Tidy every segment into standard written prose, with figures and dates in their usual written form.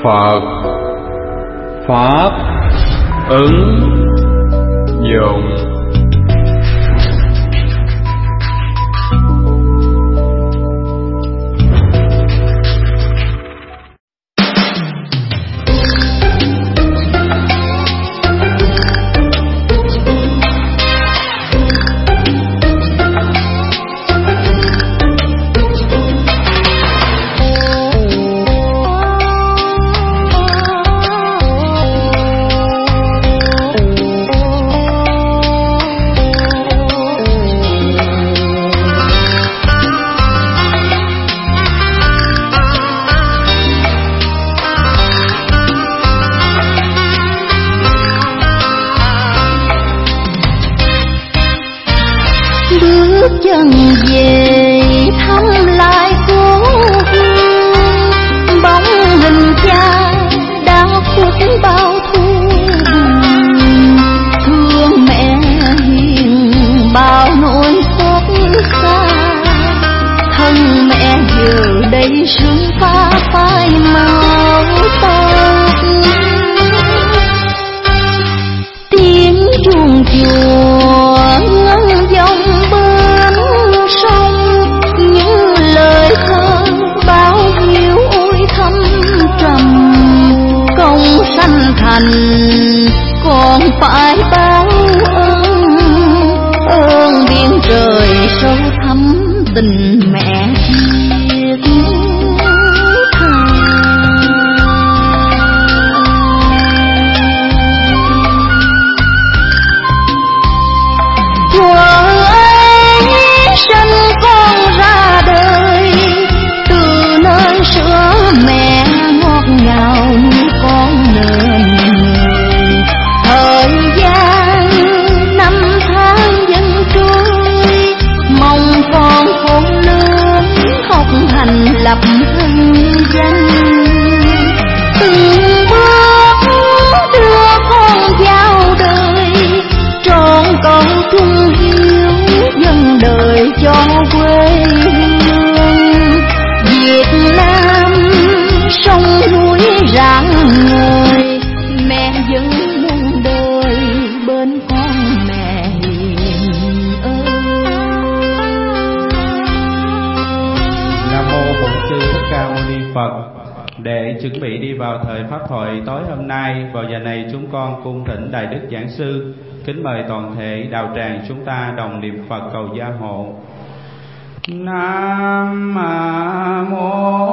Phật pháp ứng dụng. Chân về thăm lại cố hương, bóng hình cha đã khuất bao thu buồn. Thương mẹ hiền bao nỗi xót xa, thân mẹ giờ đây sương pha phai màu tóc. Tiếng chuông chùa ngân vọng bên sông, những lời thơ báo hiếu ôi thâm trầm. Công sanh thành còn phải báo ơn biển trời sâu thẳm tình mẹ thiết tha. Sinh con ra đời từ nơi sữa mẹ ngọt ngào như con nền người. Thời gian năm tháng dần trôi, mong con khôn lớn học hành lập thân danh. Từng bước đưa con vào đời, trọn cầu trung hiếu dâng đời cho quê hương. Việt Nam sông núi rạng ngời, mẹ vẫn muôn đời bên con mẹ hiền ơi. Nam mô Bổn Sư Thích Ca Mâu Ni Phật. Để chuẩn bị đi vào thời pháp thoại tối hôm nay, vào giờ này chúng con cung thỉnh Đại Đức Giảng Sư kính mời toàn thể đạo tràng chúng ta đồng niệm Phật cầu gia hộ. Nam mô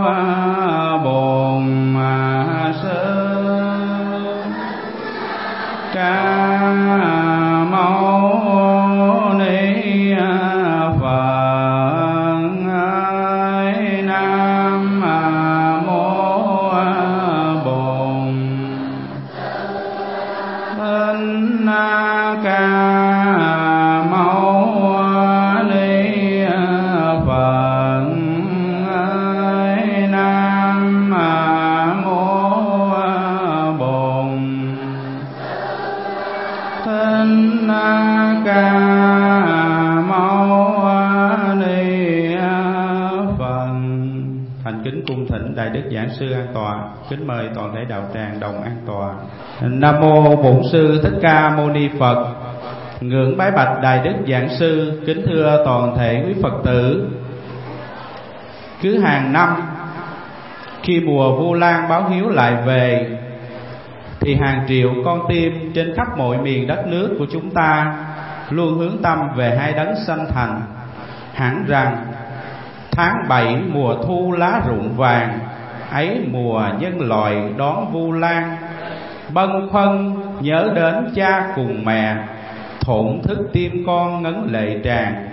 Bổn Sư Ca Mâu Ni Phật. Nam mô Bổn Thích Ca Mâu Ni Phật. Nam mô Bổn Thích Ca Mâu Ni Phật. Thành kính cung thỉnh Đại Đức Giảng Sư an tọa, kính mời toàn thể đạo tràng đồng an tọa. Nam mô Bổn Sư Thích Ca Mâu Ni Phật. Ngưỡng bái bạch Đại Đức Giảng Sư, kính thưa toàn thể quý Phật tử. Cứ hàng năm khi mùa Vu Lan báo hiếu lại về, thì hàng triệu con tim trên khắp mọi miền đất nước của chúng ta luôn hướng tâm về hai đấng sanh thành. Hẳn rằng tháng 7 mùa thu lá rụng vàng, ấy mùa nhân loại đón Vu Lan. Bâng khuâng nhớ đến cha cùng mẹ, thổn thức tim con ngấn lệ tràn.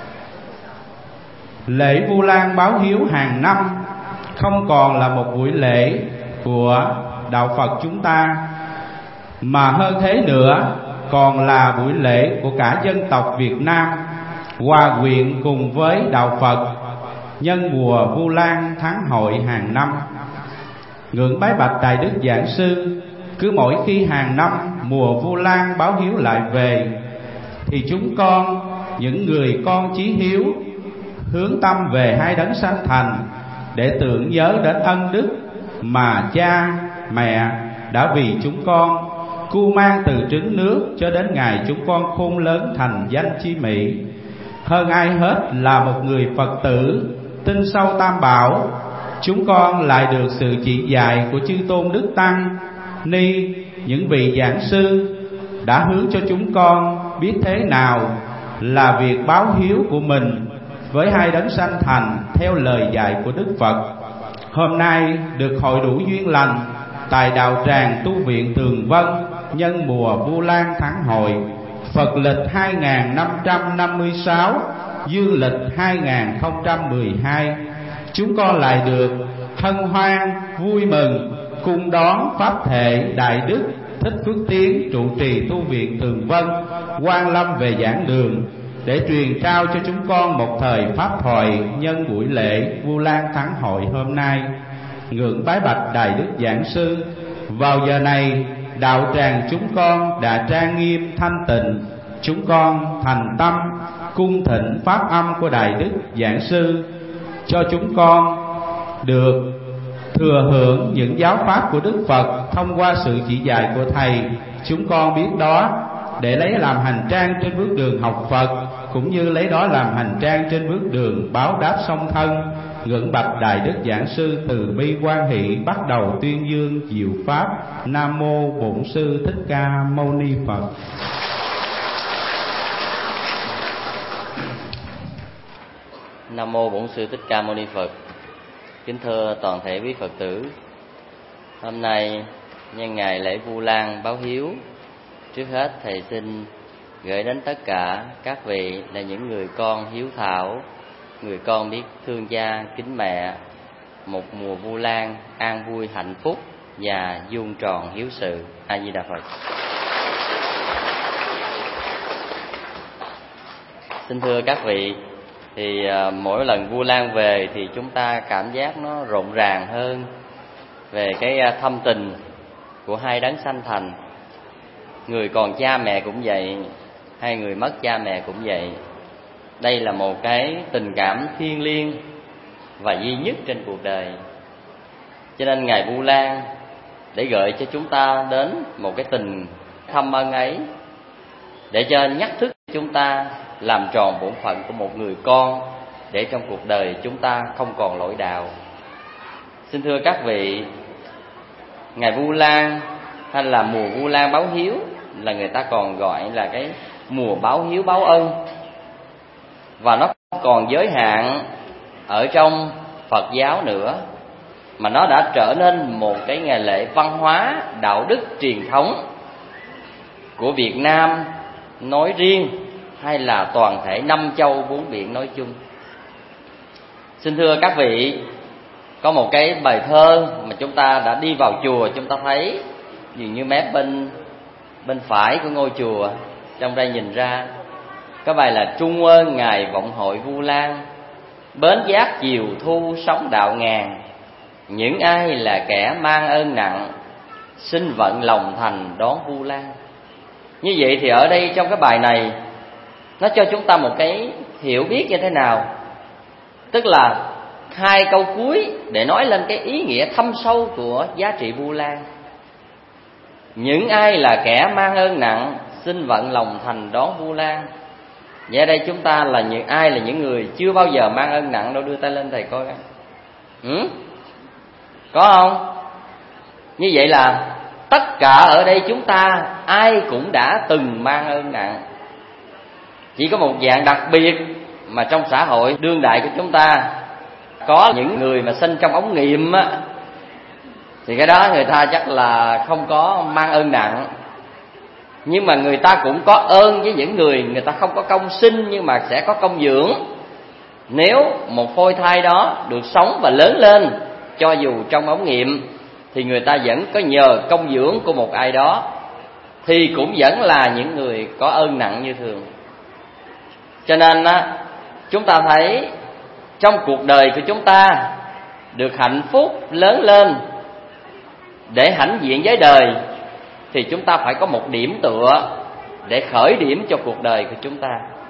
Lễ Vu Lan báo hiếu hàng năm không còn là một buổi lễ của đạo Phật chúng ta, mà hơn thế nữa còn là buổi lễ của cả dân tộc Việt Nam, hòa quyện cùng với đạo Phật nhân mùa Vu Lan tháng hội hàng năm. Ngưỡng bái bạch Đại Đức Giảng Sư, cứ mỗi khi hàng năm mùa Vu Lan báo hiếu lại về, thì chúng con, những người con chí hiếu, hướng tâm về hai đấng sanh thành để tưởng nhớ đến ân đức mà cha, mẹ đã vì chúng con cưu mang từ trứng nước cho đến ngày chúng con khôn lớn thành danh chi mỹ. Hơn ai hết là một người Phật tử tin sâu Tam Bảo, chúng con lại được sự chỉ dạy của chư tôn đức tăng ni, những vị giảng sư đã hướng cho chúng con biết thế nào là việc báo hiếu của mình với hai đấng sanh thành theo lời dạy của Đức Phật. Hôm nay được hội đủ duyên lành tại đạo tràng tu viện Tường Vân nhân mùa Vu Lan tháng hội Phật lịch 2556, dương lịch 2012, chúng con lại được hân hoan vui mừng cung đón pháp thể Đại Đức Thích Phước Tiến trụ trì tu viện Tường Vân Quan Lâm về giảng đường để truyền trao cho chúng con một thời pháp thoại nhân buổi lễ Vu Lan tháng hội hôm nay. Ngưỡng bái bạch Đại Đức Giảng Sư, vào giờ này đạo tràng chúng con đã trang nghiêm thanh tịnh, chúng con thành tâm cung thỉnh pháp âm của Đại Đức Giảng Sư cho chúng con được thừa hưởng những giáo pháp của Đức Phật thông qua sự chỉ dạy của Thầy. Chúng con biết đó để lấy làm hành trang trên bước đường học Phật, cũng như lấy đó làm hành trang trên bước đường báo đáp song thân. Ngưỡng bạch Đại Đức Giảng Sư từ bi quan hỷ bắt đầu tuyên dương diệu pháp. Nam mô Bổn Sư Thích Ca Mâu Ni Phật. Nam mô Bổn Sư Thích Ca Mâu Ni Phật. Kính thưa toàn thể quý Phật tử, hôm nay nhân ngày lễ Vu Lan báo hiếu, trước hết Thầy xin gửi đến tất cả các vị là những người con hiếu thảo, người con biết thương cha kính mẹ, một mùa Vu Lan an vui hạnh phúc và vuông tròn hiếu sự. A Di Đà Phật. Xin thưa các vị, thì mỗi lần Vu Lan về thì chúng ta cảm giác nó rộn ràng hơn về cái thâm tình của hai đấng sanh thành. Người còn cha mẹ cũng vậy, hay người mất cha mẹ cũng vậy. Đây là một cái tình cảm thiêng liêng và duy nhất trên cuộc đời. Cho nên ngày Vu Lan để gợi cho chúng ta đến một cái tình thâm ân ấy, để cho nhắc thức chúng ta làm tròn bổn phận của một người con, để trong cuộc đời chúng ta không còn lỗi đạo. Xin thưa các vị, ngày Vu Lan hay là mùa Vu Lan báo hiếu là người ta còn gọi là cái mùa báo hiếu báo ân, và nó không còn giới hạn ở trong Phật giáo nữa, mà nó đã trở nên một cái ngày lễ văn hóa đạo đức truyền thống của Việt Nam nói riêng, hay là toàn thể năm châu bốn biển nói chung. Xin thưa các vị, có một cái bài thơ mà chúng ta đã đi vào chùa chúng ta thấy, dường như mép bên phải của ngôi chùa, trong đây nhìn ra có bài là: Trung ơn ngày vọng hội Vu Lan, bến giác chiều thu sống đạo ngàn, những ai là kẻ mang ơn nặng, xin vận lòng thành đón Vu Lan. Như vậy thì ở đây trong cái bài này nó cho chúng ta một cái hiểu biết như thế nào, tức là hai câu cuối để nói lên cái ý nghĩa thâm sâu của giá trị Vu Lan. Những ai là kẻ mang ơn nặng, xin vận lòng thành đón Vu Lan. Vậy ở đây chúng ta là ai là những người chưa bao giờ mang ơn nặng đâu? Đưa tay lên thầy coi. Có không? Như vậy là tất cả ở đây chúng ta ai cũng đã từng mang ơn nặng. Chỉ có một dạng đặc biệt mà trong xã hội đương đại của chúng ta có những người mà sinh trong ống nghiệm á, thì cái đó người ta chắc là không có mang ơn nặng. Nhưng mà người ta cũng có ơn với những người ta không có công sinh nhưng mà sẽ có công dưỡng. Nếu một phôi thai đó được sống và lớn lên, cho dù trong ống nghiệm, thì người ta vẫn có nhờ công dưỡng của một ai đó, thì cũng vẫn là những người có ơn nặng như thường. Cho nên chúng ta thấy trong cuộc đời của chúng ta được hạnh phúc lớn lên, để hãnh diện với đời, thì chúng ta phải có một điểm tựa để khởi điểm cho cuộc đời của chúng ta.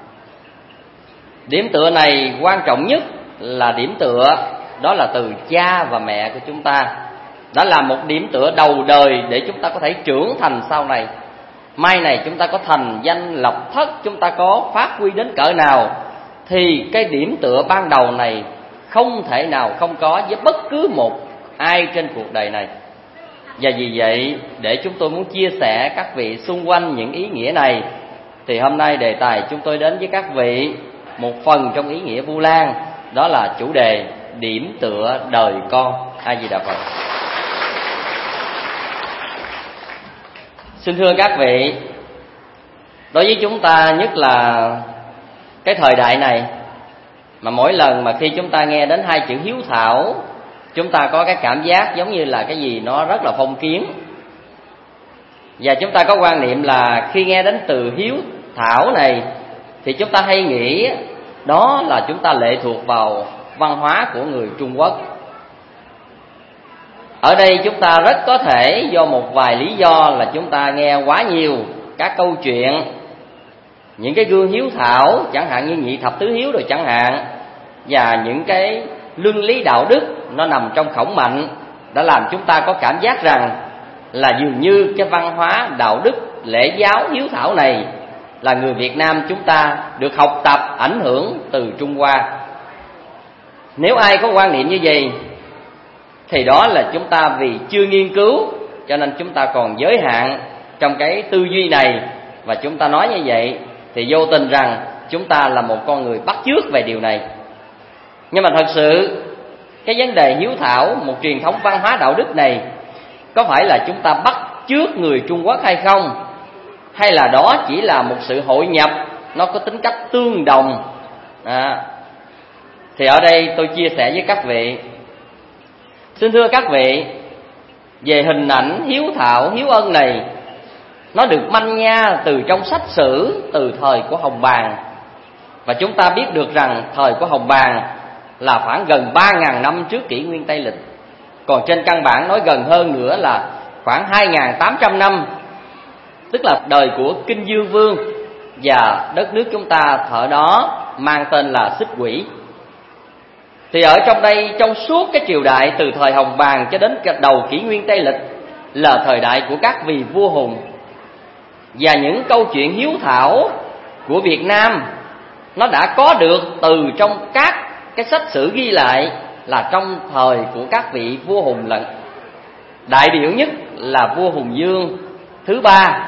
Điểm tựa này quan trọng nhất là điểm tựa đó là từ cha và mẹ của chúng ta. đã là một điểm tựa đầu đời để chúng ta có thể trưởng thành sau này. Mai này chúng ta có thành danh lập thất, chúng ta có phát huy đến cỡ nào, thì cái điểm tựa ban đầu này không thể nào không có với bất cứ một ai trên cuộc đời này. Và vì vậy, để chúng tôi muốn chia sẻ các vị xung quanh những ý nghĩa này, thì hôm nay đề tài chúng tôi đến với các vị một phần trong ý nghĩa Vu Lan, đó là chủ đề điểm tựa đời con. A Di Đà Phật. Xin thưa các vị, đối với chúng ta, nhất là cái thời đại này, mà mỗi lần mà khi chúng ta nghe đến hai chữ hiếu thảo, chúng ta có cái cảm giác giống như là cái gì nó rất là phong kiến. Và chúng ta có quan niệm là khi nghe đến từ hiếu thảo này thì chúng ta hay nghĩ đó là chúng ta lệ thuộc vào văn hóa của người Trung Quốc. Ở đây chúng ta rất có thể do một vài lý do là chúng ta nghe quá nhiều các câu chuyện, những cái gương hiếu thảo, chẳng hạn như nhị thập tứ hiếu rồi chẳng hạn, và những cái luân lý đạo đức nó nằm trong khổng mạnh, đã làm chúng ta có cảm giác rằng là dường như cái văn hóa đạo đức lễ giáo hiếu thảo này là người Việt Nam chúng ta được học tập ảnh hưởng từ Trung Hoa. Nếu ai có quan niệm như vậy thì đó là chúng ta vì chưa nghiên cứu, cho nên chúng ta còn giới hạn trong cái tư duy này, và chúng ta nói như vậy thì vô tình rằng chúng ta là một con người bắt chước về điều này. Nhưng mà thật sự cái vấn đề hiếu thảo, một truyền thống văn hóa đạo đức này, có phải là chúng ta bắt chước người Trung Quốc hay không, hay là đó chỉ là một sự hội nhập, nó có tính cách tương đồng? Thì ở đây tôi chia sẻ với các vị. Xin thưa các vị, về hình ảnh hiếu thảo, hiếu ân này, nó được manh nha từ trong sách sử, từ thời của Hồng Bàng. Và chúng ta biết được rằng thời của Hồng Bàng là khoảng gần 3.000 năm trước kỷ nguyên Tây Lịch. Còn trên căn bản nói gần hơn nữa là khoảng 2.800 năm, tức là đời của Kinh Dương Vương, và đất nước chúng ta thời đó mang tên là Xích Quỷ. Thì ở trong đây, trong suốt cái triều đại từ thời Hồng Bàng cho đến đầu kỷ nguyên Tây Lịch là thời đại của các vị vua hùng. Và những câu chuyện hiếu thảo của Việt Nam nó đã có được từ trong các cái sách sử ghi lại là trong thời của các vị vua hùng lận. Đại biểu nhất là vua Hùng Vương thứ 3.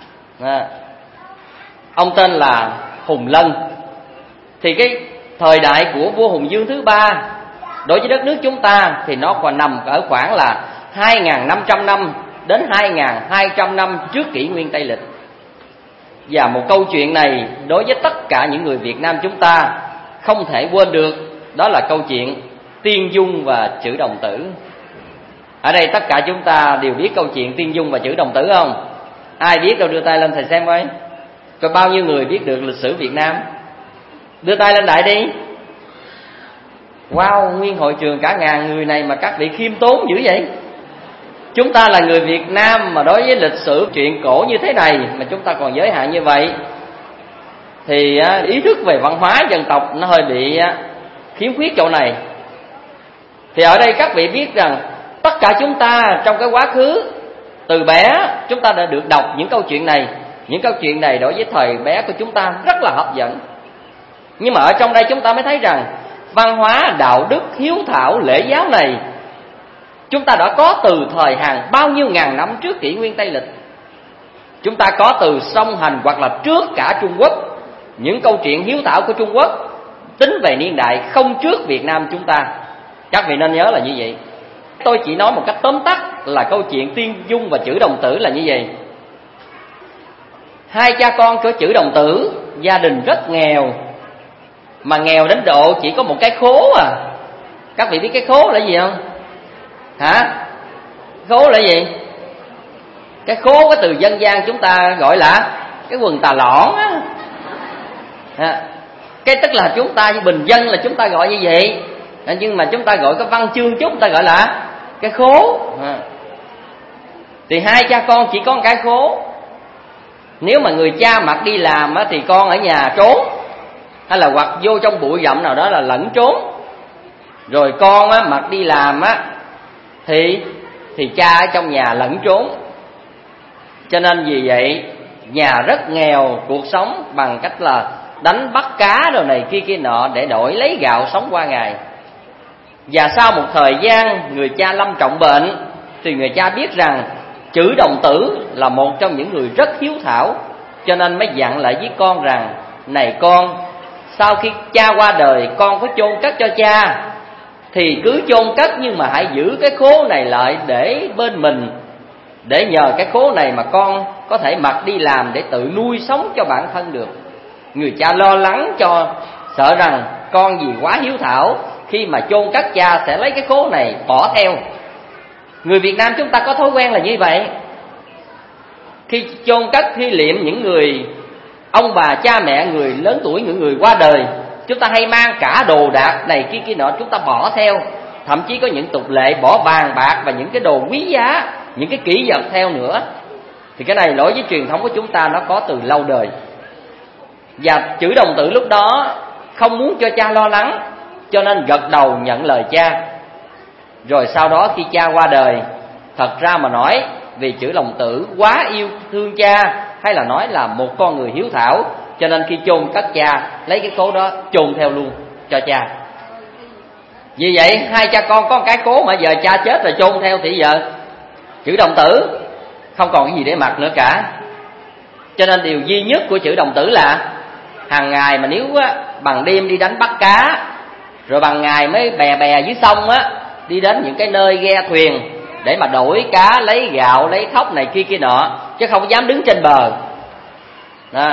Ông tên là Hùng Lân. Thì cái thời đại của vua Hùng Vương thứ 3 đối với đất nước chúng ta thì nó còn nằm ở khoảng là 2.500 năm đến 2.200 năm trước kỷ nguyên Tây Lịch. Và một câu chuyện này đối với tất cả những người Việt Nam chúng ta không thể quên được, đó là câu chuyện Tiên Dung và Chữ Đồng Tử. Ở đây tất cả chúng ta đều biết câu chuyện Tiên Dung và Chữ Đồng Tử không? Ai biết đâu đưa tay lên thầy xem coi. Có bao nhiêu người biết được lịch sử Việt Nam? Đưa tay lên đại đi. Wow, nguyên hội trường cả ngàn người này mà các vị khiêm tốn dữ vậy. Chúng ta là người Việt Nam mà đối với lịch sử chuyện cổ như thế này mà chúng ta còn giới hạn như vậy, thì ý thức về văn hóa dân tộc nó hơi bị khiếm khuyết chỗ này. Thì ở đây các vị biết rằng tất cả chúng ta trong cái quá khứ, từ bé chúng ta đã được đọc những câu chuyện này. Những câu chuyện này đối với thời bé của chúng ta rất là hấp dẫn. Nhưng mà ở trong đây chúng ta mới thấy rằng văn hóa, đạo đức, hiếu thảo, lễ giáo này chúng ta đã có từ thời hàng bao nhiêu ngàn năm trước kỷ nguyên Tây Lịch. Chúng ta có từ song hành hoặc là trước cả Trung Quốc. Những câu chuyện hiếu thảo của Trung Quốc tính về niên đại không trước Việt Nam chúng ta. Các vị nên nhớ là như vậy. Tôi chỉ nói một cách tóm tắt là câu chuyện Tiên Dung và Chữ Đồng Tử là như vậy. Hai cha con của Chữ Đồng Tử gia đình rất nghèo, mà nghèo đến độ chỉ có một cái khố à. Các vị biết cái khố là gì không? Hả? Khố là gì? Cái khố cái từ dân gian chúng ta gọi là cái quần tà lõn á. Cái tức là chúng ta bình dân là chúng ta gọi như vậy, nhưng mà chúng ta gọi cái văn chương chúng ta gọi là cái khố. Thì hai cha con chỉ có một cái khố. Nếu mà người cha mặc đi làm á, thì con ở nhà trốn, hay là hoặc vô trong bụi rậm nào đó là lẫn trốn. Rồi con á, mặc đi làm á, thì thì cha ở trong nhà lẫn trốn. Cho nên vì vậy nhà rất nghèo, cuộc sống bằng cách là đánh bắt cá rồi này kia nọ để đổi lấy gạo sống qua ngày. Và sau một thời gian người cha lâm trọng bệnh, thì người cha biết rằng Chữ Đồng Tử là một trong những người rất hiếu thảo, cho nên mới dặn lại với con rằng: này con, sau khi cha qua đời con có chôn cất cho cha thì cứ chôn cất, nhưng mà hãy giữ cái khố này lại để bên mình, để nhờ cái khố này mà con có thể mặc đi làm để tự nuôi sống cho bản thân được. Người cha lo lắng cho, sợ rằng con vì quá hiếu thảo, khi mà chôn cất cha sẽ lấy cái khố này bỏ theo. Người Việt Nam chúng ta có thói quen là như vậy. Khi chôn cất thi liệm những người ông bà cha mẹ, người lớn tuổi, những người qua đời, chúng ta hay mang cả đồ đạc này kia nọ chúng ta bỏ theo. Thậm chí có những tục lệ bỏ vàng bạc và những cái đồ quý giá, những cái kỷ vật theo nữa. Thì cái này đối với truyền thống của chúng ta nó có từ lâu đời. Và Chữ Đồng Tử lúc đó không muốn cho cha lo lắng, cho nên gật đầu nhận lời cha. Rồi sau đó khi cha qua đời, thật ra mà nói vì Chữ Đồng Tử quá yêu thương cha, hay là nói là một con người hiếu thảo, cho nên khi chôn cất cha, lấy cái cố đó chôn theo luôn cho cha. Vì vậy hai cha con có một cái cố, mà giờ cha chết rồi chôn theo thì giờ Chữ Đồng Tử không còn cái gì để mặc nữa cả. Cho nên điều duy nhất của Chữ Đồng Tử là hàng ngày mà nếu bằng đêm đi đánh bắt cá, rồi bằng ngày mới bè dưới sông đi đến những cái nơi ghe thuyền để mà đổi cá, lấy gạo, lấy thóc này kia nọ, chứ không dám đứng trên bờ đó.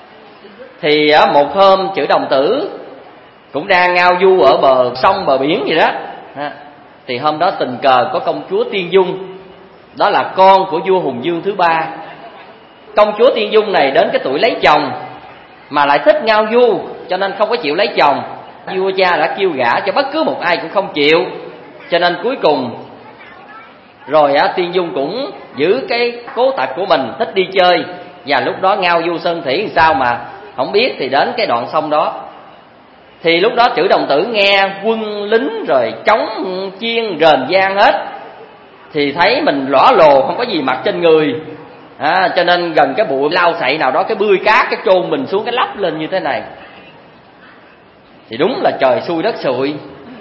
Thì một hôm Chữ Đồng Tử cũng đang ngao du ở bờ sông bờ biển gì đó. Thì hôm đó tình cờ có công chúa Tiên Dung, đó là con của vua Hùng Vương thứ 3. Công chúa Tiên Dung này đến cái tuổi lấy chồng mà lại thích ngao du, cho nên không có chịu lấy chồng. Vua cha đã kêu gả cho bất cứ một ai cũng không chịu, cho nên cuối cùng rồi Tiên Dung cũng giữ cái cố tật của mình, thích đi chơi. Và lúc đó ngao du sơn thủy làm sao mà không biết, thì đến cái đoạn sông đó. Thì lúc đó Chữ Đồng Tử nghe quân lính rồi trống chiên rền vang hết, thì thấy mình lõa lồ không có gì mặc trên người, cho nên gần cái bụi lau sậy nào đó, cái bươi cát cái chôn mình xuống cái lắp lên như thế này. Thì đúng là trời xui đất xui.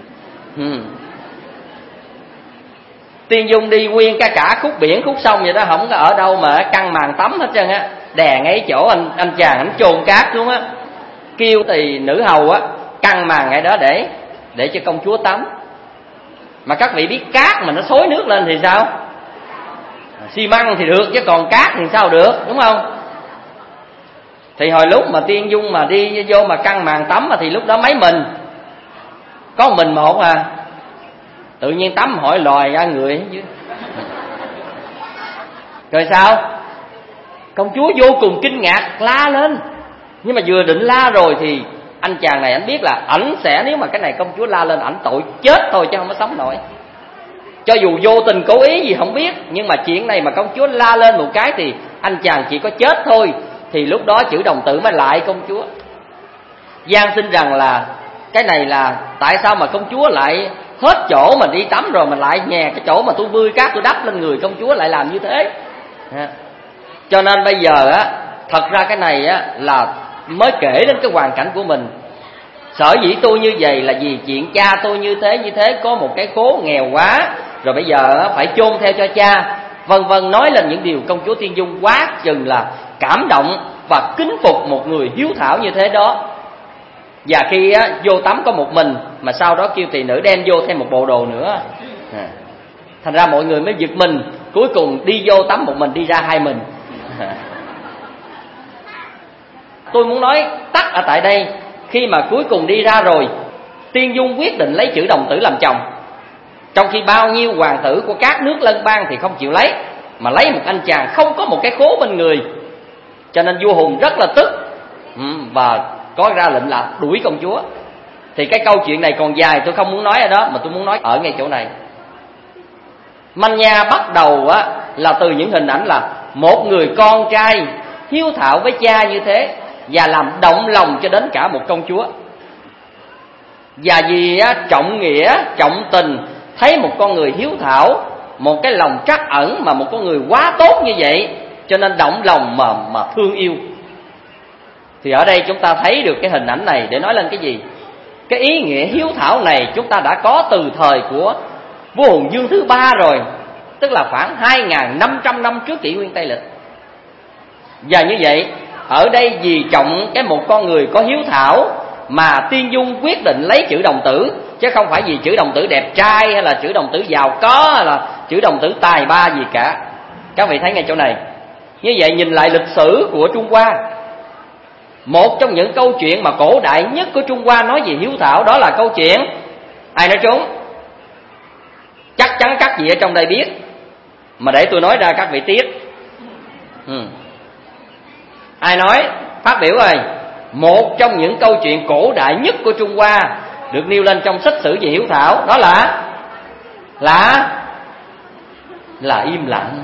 Tiên Dung đi nguyên cả khúc biển khúc sông vậy đó, không có ở đâu mà căng màn tắm hết trơn á, đè ngay chỗ anh chàng ảnh chôn cát xuống á, kêu thì nữ hầu căng màn ngay đó để cho công chúa tắm. Mà các vị biết cát mà nó xối nước lên thì sao? Xi măng thì được, chứ còn cát thì sao được, đúng không? Thì hồi lúc mà Tiên Dung mà đi vô mà căng màn tắm thì lúc đó mấy mình, có mình một tự nhiên tắm hỏi lòi ra người chứ. Rồi sao? Công chúa vô cùng kinh ngạc la lên. Nhưng mà vừa định la rồi thì anh chàng này ảnh biết là ảnh sẽ, nếu mà cái này công chúa la lên ảnh tội chết thôi chứ không có sống nổi. Cho dù vô tình cố ý gì không biết, nhưng mà chuyện này mà công chúa la lên một cái thì anh chàng chỉ có chết thôi. Thì lúc đó Chữ Đồng Tử mới lại công chúa, gian xin rằng là cái này là tại sao mà công chúa lại hết chỗ mà đi tắm rồi mà lại nhè cái chỗ mà tôi bươi cát tôi đắp lên người công chúa lại làm như thế. Cho nên bây giờ thật ra cái này là mới kể đến cái hoàn cảnh của mình. Sở dĩ tôi như vậy là vì chuyện cha tôi như thế, có một cái khố nghèo quá, rồi bây giờ phải chôn theo cho cha, vân vân, nói lên những điều công chúa Tiên Dung quá chừng là cảm động và kính phục một người hiếu thảo như thế đó. Và khi vô tắm có một mình, mà sau đó kêu tỳ nữ đem vô thêm một bộ đồ nữa. Thành ra mọi người mới giật mình, cuối cùng đi vô tắm một mình, đi ra hai mình. Tôi muốn nói tắt ở tại đây, khi mà cuối cùng đi ra rồi, Tiên Dung quyết định lấy Chữ Đồng Tử làm chồng, trong khi bao nhiêu hoàng tử của các nước lân bang thì không chịu lấy, mà lấy một anh chàng không có một cái khố bên người. Cho nên vua Hùng rất là tức, và có ra lệnh là đuổi công chúa. Thì cái câu chuyện này còn dài, tôi không muốn nói ở đó, mà tôi muốn nói ở ngay chỗ này. Manh nha bắt đầu là từ những hình ảnh là một người con trai hiếu thảo với cha như thế, và làm động lòng cho đến cả một công chúa. Và vì trọng nghĩa, trọng tình, thấy một con người hiếu thảo một cái lòng trắc ẩn mà một con người quá tốt như vậy, cho nên động lòng mà thương yêu. Thì ở đây chúng ta thấy được cái hình ảnh này để nói lên cái gì? Cái ý nghĩa hiếu thảo này chúng ta đã có từ thời của vua Hùng Vương thứ 3 rồi, tức là khoảng 2.500 năm trước kỷ nguyên Tây Lịch. Và như vậy, ở đây vì trọng cái một con người có hiếu thảo mà Tiên Dung quyết định lấy chữ đồng tử, chứ không phải vì chữ đồng tử đẹp trai hay là chữ đồng tử giàu có hay là chữ đồng tử tài ba gì cả. Các vị thấy ngay chỗ này. Như vậy nhìn lại lịch sử của Trung Hoa, một trong những câu chuyện mà cổ đại nhất của Trung Hoa nói về hiếu thảo đó là câu chuyện, ai nói trúng? Chắc chắn các vị ở trong đây biết, mà để tôi nói ra các vị tiếc. Ai nói? Phát biểu rồi. Một trong những câu chuyện cổ đại nhất của Trung Hoa được nêu lên trong sách sử về hiếu thảo đó là im lặng.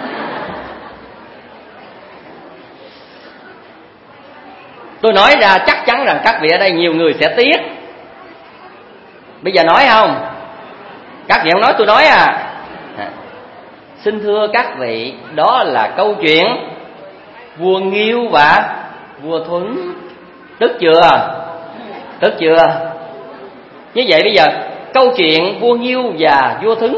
Tôi nói ra chắc chắn rằng các vị ở đây nhiều người sẽ tiếc. Bây giờ nói không? Các vị không nói tôi nói à? Xin thưa các vị, đó là câu chuyện vua Nghiêu và vua Thuấn. Tức chưa? Tức chưa? Như vậy bây giờ câu chuyện vua Nghiêu và vua Thuấn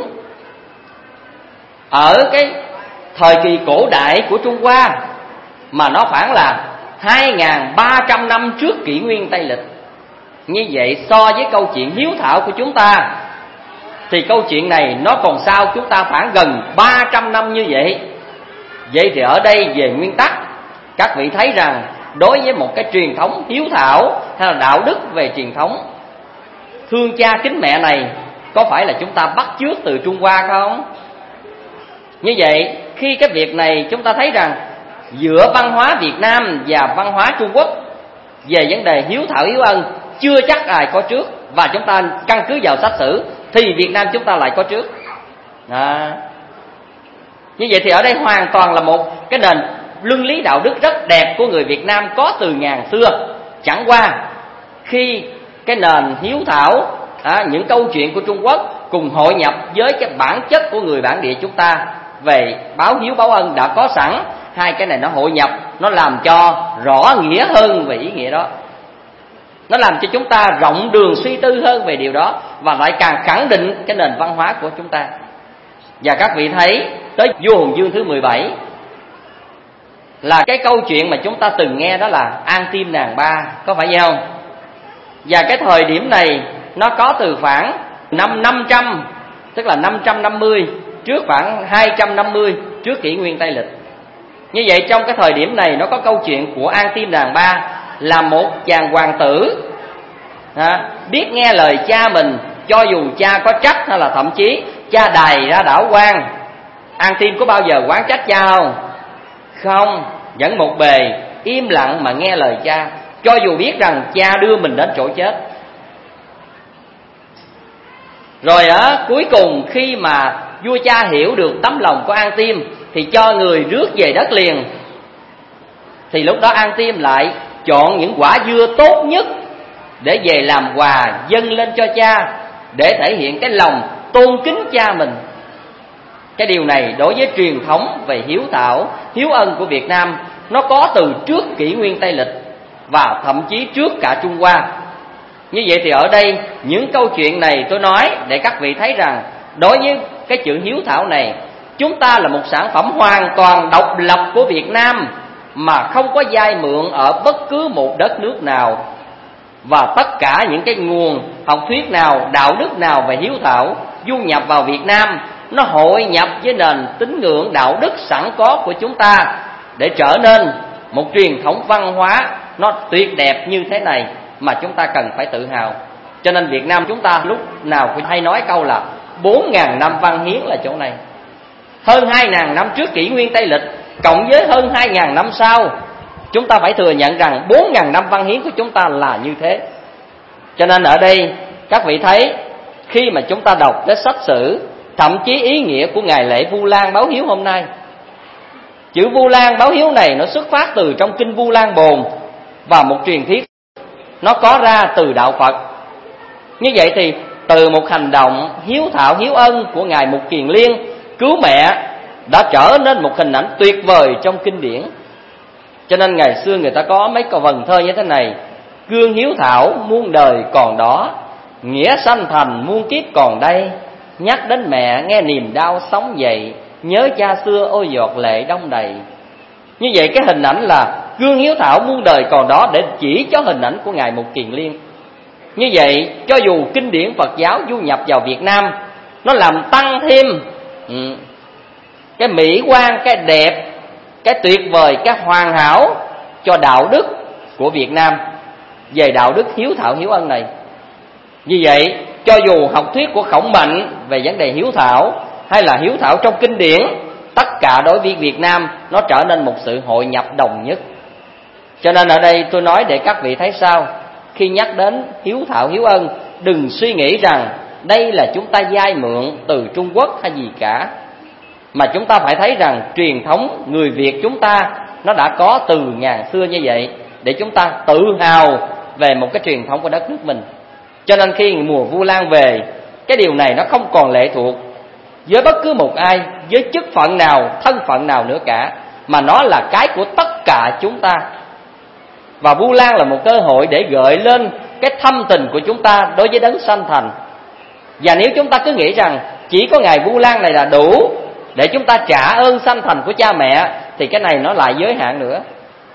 ở cái thời kỳ cổ đại của Trung Hoa, mà nó khoảng là 2.300 năm trước kỷ nguyên Tây Lịch. Như vậy so với câu chuyện hiếu thảo của chúng ta thì câu chuyện này nó còn sau chúng ta khoảng gần 300 năm như vậy. Vậy thì ở đây về nguyên tắc, các vị thấy rằng đối với một cái truyền thống hiếu thảo hay là đạo đức về truyền thống thương cha kính mẹ này, có phải là chúng ta bắt chước từ Trung Hoa không? Như vậy khi cái việc này chúng ta thấy rằng giữa văn hóa Việt Nam và văn hóa Trung Quốc về vấn đề hiếu thảo hiếu ân chưa chắc ai có trước, và chúng ta căn cứ vào sách sử thì Việt Nam chúng ta lại có trước. Như vậy thì ở đây hoàn toàn là một cái nền luân lý đạo đức rất đẹp của người Việt Nam có từ ngàn xưa. Chẳng qua khi cái nền hiếu thảo, những câu chuyện của Trung Quốc cùng hội nhập với cái bản chất của người bản địa chúng ta về báo hiếu báo ân đã có sẵn, hai cái này nó hội nhập, nó làm cho rõ nghĩa hơn về ý nghĩa đó, nó làm cho chúng ta rộng đường suy tư hơn về điều đó, và lại càng khẳng định cái nền văn hóa của chúng ta. Và các vị thấy tới vua Hùng Vương thứ 17 là cái câu chuyện mà chúng ta từng nghe, đó là An Tim Nàng Ba, có phải vậy không? Và cái thời điểm này nó có từ khoảng năm 500, tức là 550 trước khoảng 250 trước kỷ nguyên Tây Lịch. Như vậy trong cái thời điểm này nó có câu chuyện của An Tim Nàng Ba, là một chàng hoàng tử biết nghe lời cha mình, cho dù cha có trách hay là thậm chí cha đày ra đảo quan. An Tim có bao giờ oán trách cha không? Không, vẫn một bề im lặng mà nghe lời cha, cho dù biết rằng cha đưa mình đến chỗ chết. Rồi cuối cùng khi mà vua cha hiểu được tấm lòng của An Tim thì cho người rước về đất liền. Thì lúc đó An Tim lại chọn những quả dưa tốt nhất để về làm quà dâng lên cho cha, để thể hiện cái lòng tôn kính cha mình. Cái điều này đối với truyền thống về hiếu thảo, hiếu ân của Việt Nam nó có từ trước kỷ nguyên Tây Lịch và thậm chí trước cả Trung Hoa. Như vậy thì ở đây những câu chuyện này tôi nói để các vị thấy rằng đối với cái chữ hiếu thảo này, chúng ta là một sản phẩm hoàn toàn độc lập của Việt Nam mà không có vay mượn ở bất cứ một đất nước nào. Và tất cả những cái nguồn học thuyết nào, đạo đức nào về hiếu thảo du nhập vào Việt Nam, nó hội nhập với nền tín ngưỡng đạo đức sẵn có của chúng ta để trở nên một truyền thống văn hóa nó tuyệt đẹp như thế này mà chúng ta cần phải tự hào. Cho nên Việt Nam chúng ta lúc nào cũng hay nói câu là 4.000 năm văn hiến là chỗ này. Hơn 2.000 năm trước kỷ nguyên Tây Lịch cộng với hơn 2.000 năm sau, chúng ta phải thừa nhận rằng 4.000 năm văn hiến của chúng ta là như thế. Cho nên ở đây các vị thấy, khi mà chúng ta đọc cái sách sử, thậm chí ý nghĩa của ngày lễ Vu Lan báo hiếu hôm nay, chữ Vu Lan báo hiếu này nó xuất phát từ trong kinh Vu Lan Bồn, và một truyền thuyết nó có ra từ đạo Phật. Như vậy thì từ một hành động hiếu thảo hiếu ân của ngài Mục Kiền Liên cứu mẹ đã trở nên một hình ảnh tuyệt vời trong kinh điển. Cho nên ngày xưa người ta có mấy câu vần thơ như thế này: gương hiếu thảo muôn đời còn đó, nghĩa sanh thành muôn kiếp còn đây. Nhắc đến mẹ nghe niềm đau sống dậy, nhớ cha xưa ôi giọt lệ đông đầy. Như vậy cái hình ảnh là gương hiếu thảo muôn đời còn đó để chỉ cho hình ảnh của Ngài Mục Kiền Liên. Như vậy cho dù kinh điển Phật giáo du nhập vào Việt Nam, nó làm tăng thêm cái mỹ quan, cái đẹp, cái tuyệt vời, cái hoàn hảo cho đạo đức của Việt Nam về đạo đức hiếu thảo hiếu ân này. Như vậy cho dù học thuyết của Khổng Mạnh về vấn đề hiếu thảo hay là hiếu thảo trong kinh điển, tất cả đối với Việt Nam nó trở nên một sự hội nhập đồng nhất. Cho nên ở đây tôi nói để các vị thấy sao, khi nhắc đến hiếu thảo hiếu ân, đừng suy nghĩ rằng đây là chúng ta vay mượn từ Trung Quốc hay gì cả, mà chúng ta phải thấy rằng truyền thống người Việt chúng ta nó đã có từ ngàn xưa như vậy, để chúng ta tự hào về một cái truyền thống của đất nước mình. Cho nên khi mùa Vu Lan về, cái điều này nó không còn lệ thuộc với bất cứ một ai, với chức phận nào, thân phận nào nữa cả, mà nó là cái của tất cả chúng ta. Và Vu Lan là một cơ hội để gợi lên cái thâm tình của chúng ta đối với đấng sanh thành. Và nếu chúng ta cứ nghĩ rằng chỉ có ngày Vu Lan này là đủ để chúng ta trả ơn sanh thành của cha mẹ, thì cái này nó lại giới hạn nữa.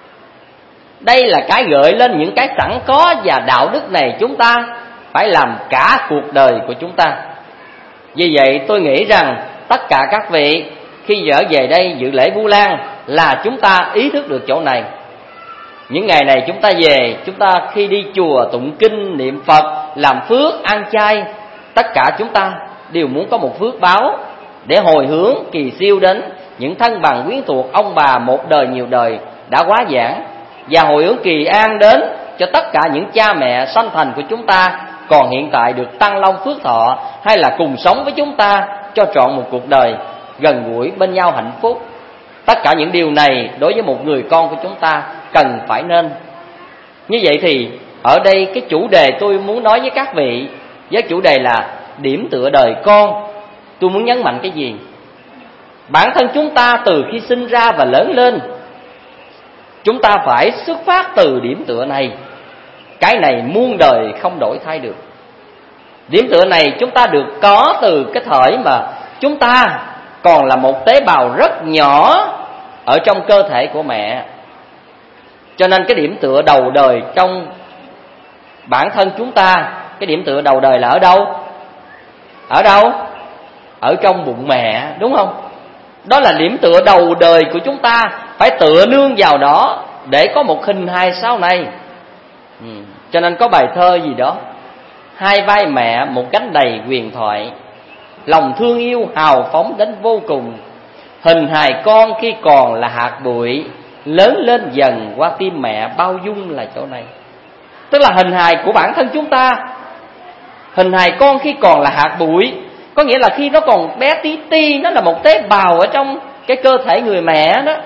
Đây là cái gợi lên những cái sẵn có, và đạo đức này chúng ta phải làm cả cuộc đời của chúng ta. Vì vậy tôi nghĩ rằng tất cả các vị khi trở về đây dự lễ Vu Lan là chúng ta ý thức được chỗ này. Những ngày này chúng ta về, chúng ta khi đi chùa tụng kinh, niệm Phật, làm phước, ăn chay, tất cả chúng ta đều muốn có một phước báo để hồi hướng kỳ siêu đến những thân bằng quyến thuộc ông bà một đời nhiều đời đã quá giảng, và hồi hướng kỳ an đến cho tất cả những cha mẹ sanh thành của chúng ta còn hiện tại được tăng long phước thọ, hay là cùng sống với chúng ta cho trọn một cuộc đời gần gũi bên nhau hạnh phúc. Tất cả những điều này đối với một người con của chúng ta cần phải nên. Như vậy thì ở đây cái chủ đề tôi muốn nói với các vị, với chủ đề là điểm tựa đời con, tôi muốn nhấn mạnh cái gì? Bản thân chúng ta từ khi sinh ra và lớn lên, chúng ta phải xuất phát từ điểm tựa này. Cái này muôn đời không đổi thay được. Điểm tựa này chúng ta được có từ cái thời mà chúng ta còn là một tế bào rất nhỏ ở trong cơ thể của mẹ. Cho nên cái điểm tựa đầu đời trong bản thân chúng ta, cái điểm tựa đầu đời là ở đâu? Ở đâu? Ở trong bụng mẹ, đúng không? Đó là điểm tựa đầu đời của chúng ta, phải tựa nương vào đó để có một hình hài sau này. Cho nên có bài thơ gì đó: hai vai mẹ một cánh đầy huyền thoại, lòng thương yêu hào phóng đến vô cùng. Hình hài con khi còn là hạt bụi, lớn lên dần qua tim mẹ bao dung là chỗ này. Tức là hình hài của bản thân chúng ta. Hình hài con khi còn là hạt bụi, có nghĩa là khi nó còn bé tí ti, nó là một tế bào ở trong cái cơ thể người mẹ đó.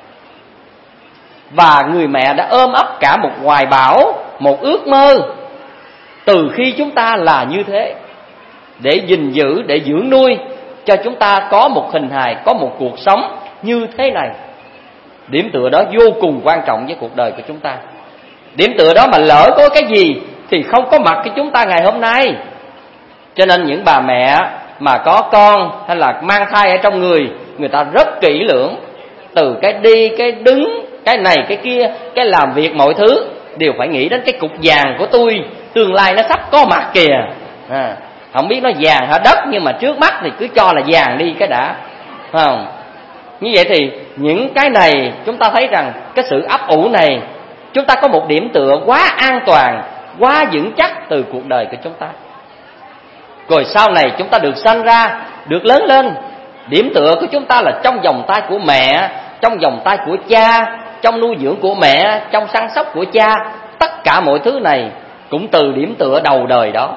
Và người mẹ đã ôm ấp cả một hoài bão, một ước mơ từ khi chúng ta là như thế, để gìn giữ, để dưỡng nuôi cho chúng ta có một hình hài, có một cuộc sống như thế này. Điểm tựa đó vô cùng quan trọng với cuộc đời của chúng ta. Điểm tựa đó mà lỡ có cái gì thì không có mặt cho chúng ta ngày hôm nay. Cho nên những bà mẹ mà có con hay là mang thai ở trong người, người ta rất kỹ lưỡng, từ cái đi, cái đứng, cái này, cái kia, cái làm việc, mọi thứ đều phải nghĩ đến cái cục vàng của tôi, tương lai nó sắp có mặt kìa. Không biết nó vàng hay đất, nhưng mà trước mắt thì cứ cho là vàng đi cái đã, phải không? Như vậy thì những cái này chúng ta thấy rằng cái sự ấp ủ này, chúng ta có một điểm tựa quá an toàn, quá vững chắc từ cuộc đời của chúng ta. Rồi sau này chúng ta được sanh ra, được lớn lên, điểm tựa của chúng ta là trong vòng tay của mẹ, trong vòng tay của cha, trong nuôi dưỡng của mẹ, trong săn sóc của cha. Tất cả mọi thứ này cũng từ điểm tựa đầu đời đó.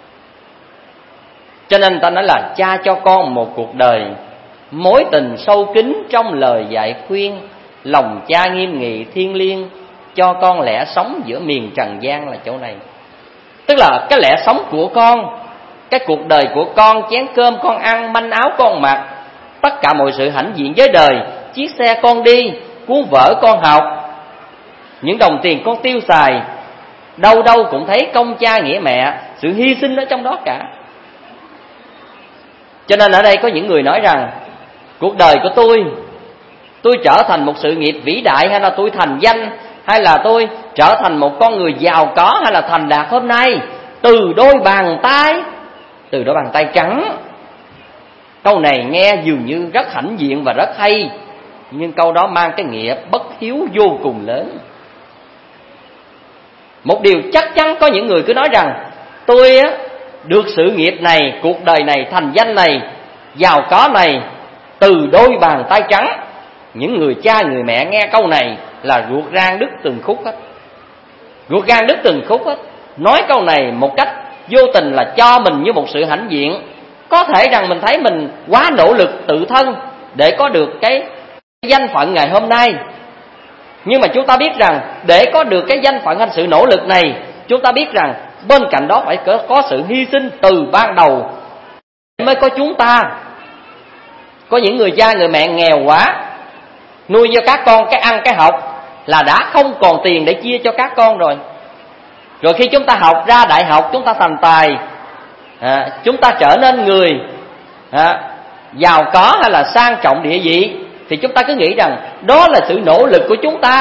Cho nên ta nói là cha cho con một cuộc đời, mối tình sâu kín trong lời dạy khuyên, lòng cha nghiêm nghị thiêng liêng, cho con lẽ sống giữa miền trần gian là chỗ này. Tức là cái lẽ sống của con, cái cuộc đời của con, chén cơm con ăn, manh áo con mặc, tất cả mọi sự hãnh diện với đời, chiếc xe con đi, cuốn vở con học, những đồng tiền con tiêu xài, đâu đâu cũng thấy công cha nghĩa mẹ, sự hy sinh ở trong đó cả. Cho nên ở đây có những người nói rằng cuộc đời của tôi trở thành một sự nghiệp vĩ đại, hay là tôi thành danh, hay là tôi trở thành một con người giàu có, hay là thành đạt hôm nay từ đôi bàn tay trắng. Câu này nghe dường như rất hãnh diện và rất hay, nhưng câu đó mang cái nghĩa bất hiếu vô cùng lớn. Một điều chắc chắn có những người cứ nói rằng tôi được sự nghiệp này, cuộc đời này, thành danh này, giàu có này từ đôi bàn tay trắng. Những người cha người mẹ nghe câu này là ruột gan đứt từng khúc hết. Ruột gan đứt từng khúc hết. Nói câu này một cách vô tình là cho mình như một sự hãnh diện. Có thể rằng mình thấy mình quá nỗ lực tự thân để có được cái danh phận ngày hôm nay. Nhưng mà chúng ta biết rằng để có được cái danh phận hay sự nỗ lực này, chúng ta biết rằng bên cạnh đó phải có sự hy sinh từ ban đầu mới có chúng ta. Có những người cha người mẹ nghèo quá, nuôi cho các con cái ăn cái học là đã không còn tiền để chia cho các con rồi. Rồi khi chúng ta học ra đại học, chúng ta thành tài, chúng ta trở nên người giàu có hay là sang trọng địa vị, thì chúng ta cứ nghĩ rằng đó là sự nỗ lực của chúng ta,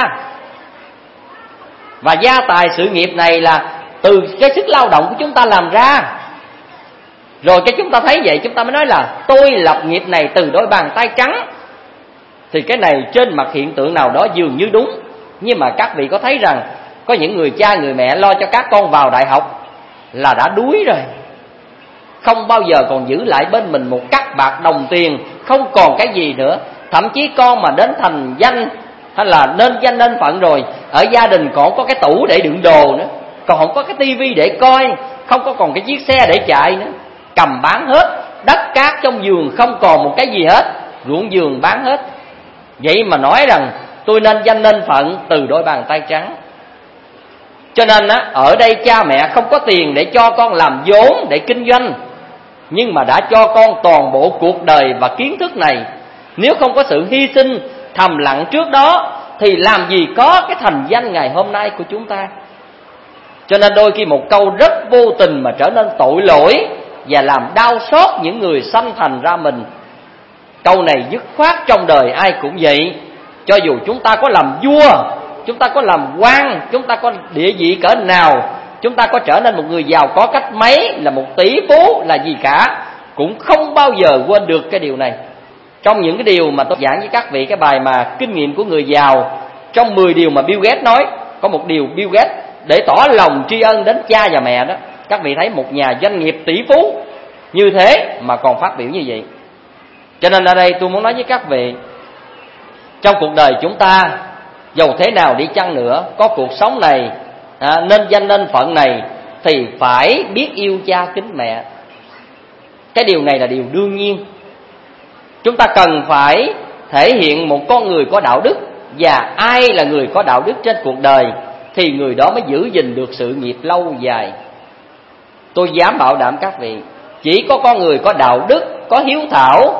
và gia tài sự nghiệp này là từ cái sức lao động của chúng ta làm ra. Rồi cái chúng ta thấy vậy, chúng ta mới nói là tôi lập nghiệp này từ đôi bàn tay trắng. Thì cái này trên mặt hiện tượng nào đó dường như đúng, nhưng mà các vị có thấy rằng có những người cha người mẹ lo cho các con vào đại học là đã đuối rồi, không bao giờ còn giữ lại bên mình một cắc bạc đồng tiền, không còn cái gì nữa. Thậm chí con mà đến thành danh hay là nên danh nên phận rồi, ở gia đình còn có cái tủ để đựng đồ nữa, còn không có cái tivi để coi, không có còn cái chiếc xe để chạy nữa, cầm bán hết, đất cát trong vườn không còn một cái gì hết, ruộng vườn bán hết. Vậy mà nói rằng tôi nên danh nên phận từ đôi bàn tay trắng. Cho nên ở đây cha mẹ không có tiền để cho con làm vốn để kinh doanh, nhưng mà đã cho con toàn bộ cuộc đời và kiến thức này. Nếu không có sự hy sinh thầm lặng trước đó thì làm gì có cái thành danh ngày hôm nay của chúng ta. Cho nên đôi khi một câu rất vô tình mà trở nên tội lỗi và làm đau xót những người sanh thành ra mình. Câu này dứt khoát trong đời ai cũng vậy. Cho dù chúng ta có làm vua, chúng ta có làm quan, chúng ta có địa vị cỡ nào, chúng ta có trở nên một người giàu có cách mấy, là một tỷ phú là gì cả, cũng không bao giờ quên được cái điều này. Trong những cái điều mà tôi giảng với các vị cái bài mà kinh nghiệm của người giàu, trong 10 điều mà Bill Gates nói, có một điều Bill Gates để tỏ lòng tri ân đến cha và mẹ đó. Các vị thấy một nhà doanh nghiệp tỷ phú như thế mà còn phát biểu như vậy. Cho nên ở đây tôi muốn nói với các vị, trong cuộc đời chúng ta, dầu thế nào đi chăng nữa, có cuộc sống này, nên danh nên phận này, thì phải biết yêu cha kính mẹ. Cái điều này là điều đương nhiên. Chúng ta cần phải thể hiện một con người có đạo đức, và ai là người có đạo đức trên cuộc đời thì người đó mới giữ gìn được sự nghiệp lâu dài. Tôi dám bảo đảm các vị, chỉ có con người có đạo đức, có hiếu thảo,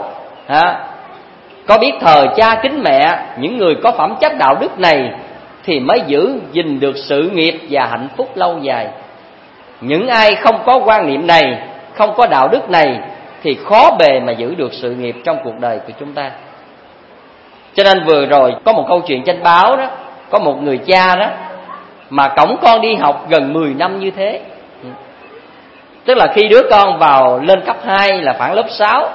có biết thờ cha kính mẹ, những người có phẩm chất đạo đức này thì mới giữ gìn được sự nghiệp và hạnh phúc lâu dài. Những ai không có quan niệm này, không có đạo đức này thì khó bề mà giữ được sự nghiệp trong cuộc đời của chúng ta. Cho nên vừa rồi có một câu chuyện trên báo đó, có một người cha đó mà cõng con đi học gần 10 năm như thế. Tức là khi đứa con vào lên cấp 2 là khoảng lớp 6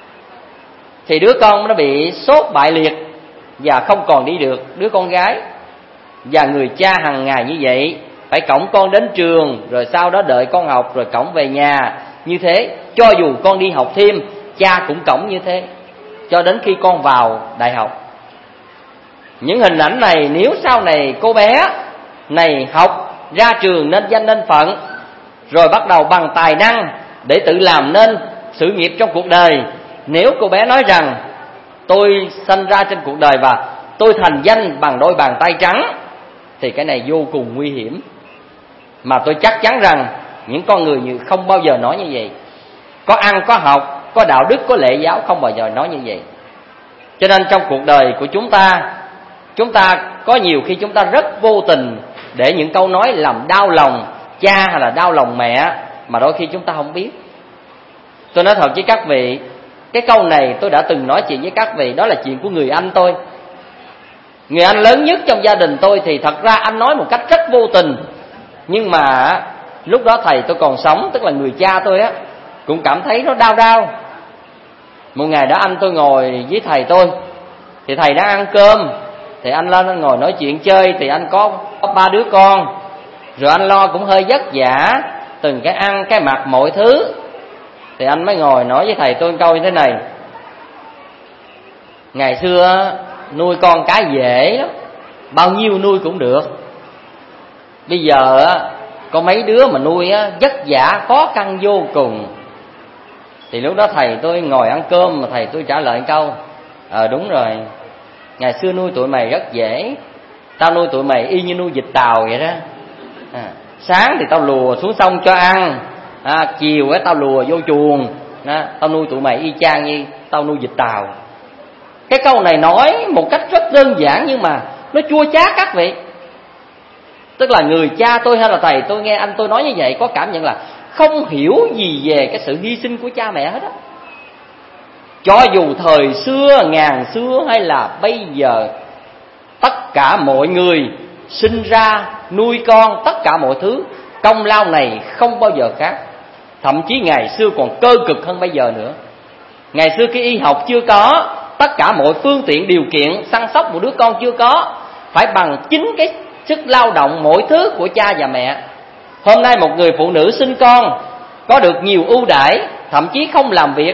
thì đứa con nó bị sốt bại liệt và không còn đi được, đứa con gái. Và người cha hàng ngày như vậy phải cõng con đến trường, rồi sau đó đợi con học rồi cõng về nhà. Như thế, cho dù con đi học thêm, cha cũng cõng như thế cho đến khi con vào đại học. Những hình ảnh này nếu sau này cô bé này học ra trường nên danh nên phận, rồi bắt đầu bằng tài năng để tự làm nên sự nghiệp trong cuộc đời, nếu cô bé nói rằng tôi sanh ra trên cuộc đời và tôi thành danh bằng đôi bàn tay trắng, thì cái này vô cùng nguy hiểm. Mà tôi chắc chắn rằng những con người không bao giờ nói như vậy. Có ăn, có học, có đạo đức, có lễ giáo, không bao giờ nói như vậy. Cho nên trong cuộc đời của chúng ta có nhiều khi chúng ta rất vô tình để những câu nói làm đau lòng cha hay là đau lòng mẹ mà đôi khi chúng ta không biết. Tôi nói thật với các vị, cái câu này tôi đã từng nói chuyện với các vị, đó là chuyện của người anh tôi. Người anh lớn nhất trong gia đình tôi thì thật ra anh nói một cách rất vô tình, nhưng mà lúc đó thầy tôi còn sống, tức là người cha tôi á, cũng cảm thấy nó đau. Một ngày đó anh tôi ngồi với thầy tôi, thì thầy đang ăn cơm, thì anh lên anh ngồi nói chuyện chơi, thì anh có 3 đứa con, rồi anh lo cũng hơi vất vả, từng cái ăn cái mặc mọi thứ. Thì anh mới ngồi nói với thầy tôi câu như thế này: ngày xưa nuôi con cái dễ lắm, bao nhiêu nuôi cũng được. Bây giờ có mấy đứa mà nuôi vất vả khó khăn vô cùng. Thì lúc đó thầy tôi ngồi ăn cơm mà thầy tôi trả lời câu: đúng rồi, ngày xưa nuôi tụi mày rất dễ, tao nuôi tụi mày y như nuôi vịt tàu vậy đó. Sáng thì tao lùa xuống sông cho ăn, chiều tao lùa vô chuồng, tao nuôi tụi mày y chang như tao nuôi vịt tàu. Cái câu này nói một cách rất đơn giản nhưng mà nó chua chát các vị. Tức là người cha tôi hay là thầy tôi nghe anh tôi nói như vậy có cảm nhận là không hiểu gì về cái sự hy sinh của cha mẹ hết á. Cho dù thời xưa, ngàn xưa hay là bây giờ, tất cả mọi người sinh ra, nuôi con, tất cả mọi thứ, công lao này không bao giờ khác. Thậm chí ngày xưa còn cơ cực hơn bây giờ nữa. Ngày xưa khi y học chưa có, tất cả mọi phương tiện điều kiện săn sóc một đứa con chưa có, phải bằng chính cái sức lao động mỗi thứ của cha và mẹ. Hôm nay một người phụ nữ sinh con có được nhiều ưu đãi, thậm chí không làm việc,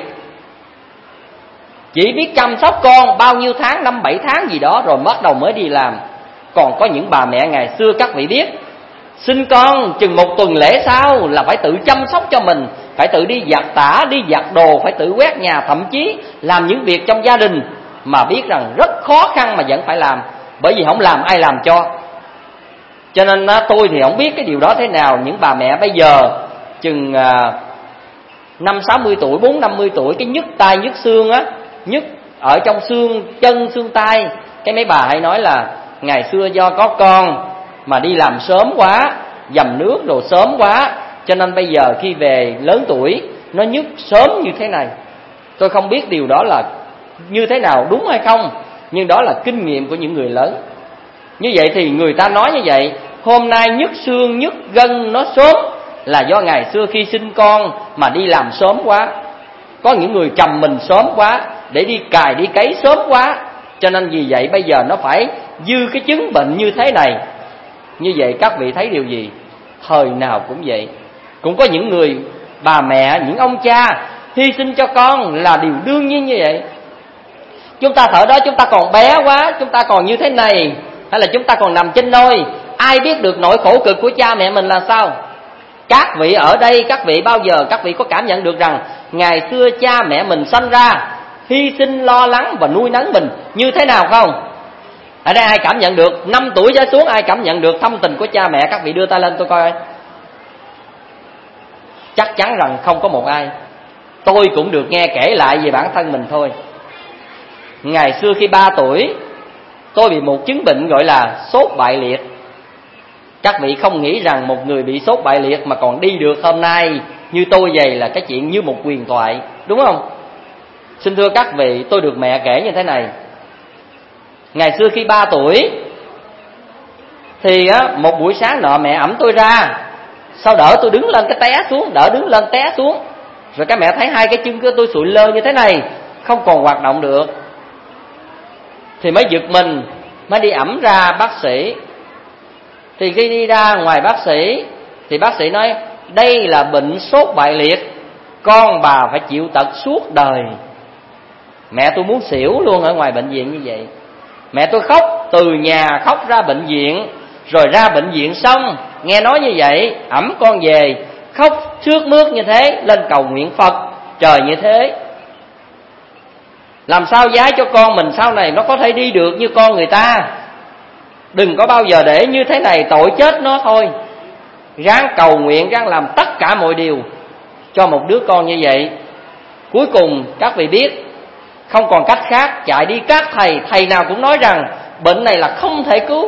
chỉ biết chăm sóc con bao nhiêu tháng, 5-7 tháng gì đó rồi bắt đầu mới đi làm. Còn có những bà mẹ ngày xưa các vị biết, sinh con chừng 1 tuần lễ sau là phải tự chăm sóc cho mình, phải tự đi giặt tã, đi giặt đồ, phải tự quét nhà, thậm chí làm những việc trong gia đình mà biết rằng rất khó khăn mà vẫn phải làm, bởi vì không làm ai làm cho. Cho nên tôi thì không biết cái điều đó thế nào. Những bà mẹ bây giờ chừng 5-60 tuổi, 40-50 tuổi, cái nhức tay nhức xương á, nhức ở trong xương chân xương tay, cái mấy bà hay nói là ngày xưa do có con mà đi làm sớm quá, dầm nước đồ sớm quá, cho nên bây giờ khi về lớn tuổi nó nhức sớm như thế này. Tôi không biết điều đó là như thế nào, đúng hay không, nhưng đó là kinh nghiệm của những người lớn. Như vậy thì người ta nói như vậy, hôm nay nhức xương nhức gân nó sớm là do ngày xưa khi sinh con mà đi làm sớm quá, có những người trầm mình sớm quá, để đi cài đi cấy sớm quá, cho nên vì vậy bây giờ nó phải dư cái chứng bệnh như thế này. Như vậy các vị thấy điều gì? Thời nào cũng vậy, cũng có những người bà mẹ, những ông cha hy sinh cho con là điều đương nhiên như vậy. Chúng ta thở đó chúng ta còn bé quá, chúng ta còn như thế này, hay là chúng ta còn nằm trên nôi, ai biết được nỗi khổ cực của cha mẹ mình là sao? Các vị ở đây, các vị bao giờ các vị có cảm nhận được rằng ngày xưa cha mẹ mình sanh ra, hy sinh lo lắng và nuôi nấng mình như thế nào không? Ở đây ai cảm nhận được? 5 tuổi trở xuống ai cảm nhận được thâm tình của cha mẹ? Các vị đưa tay lên tôi coi. Chắc chắn rằng không có một ai. Tôi cũng được nghe kể lại về bản thân mình thôi. Ngày xưa khi 3 tuổi, tôi bị một chứng bệnh gọi là sốt bại liệt. Các vị không nghĩ rằng một người bị sốt bại liệt mà còn đi được hôm nay như tôi vậy là cái chuyện như một huyền thoại, đúng không? Xin thưa các vị, tôi được mẹ kể như thế này. Ngày xưa khi 3 tuổi thì một buổi sáng nọ mẹ ẵm tôi ra, sau đỡ tôi đứng lên cái té xuống, đỡ đứng lên té xuống. Rồi cái mẹ thấy hai cái chân của tôi sụi lơ như thế này, không còn hoạt động được, thì mới giật mình, mới đi ẵm ra bác sĩ. Thì khi đi ra ngoài bác sĩ thì bác sĩ nói đây là bệnh sốt bại liệt, con bà phải chịu tật suốt đời. Mẹ tôi muốn xỉu luôn ở ngoài bệnh viện như vậy. Mẹ tôi khóc, từ nhà khóc ra bệnh viện, rồi ra bệnh viện xong nghe nói như vậy, ẵm con về khóc sướt mướt như thế, lên cầu nguyện Phật trời như thế. Làm sao giá cho con mình sau này nó có thể đi được như con người ta. Đừng có bao giờ để như thế này, tội chết nó thôi. Ráng cầu nguyện, ráng làm tất cả mọi điều cho một đứa con như vậy. Cuối cùng các vị biết, không còn cách khác, chạy đi các thầy, thầy nào cũng nói rằng bệnh này là không thể cứu.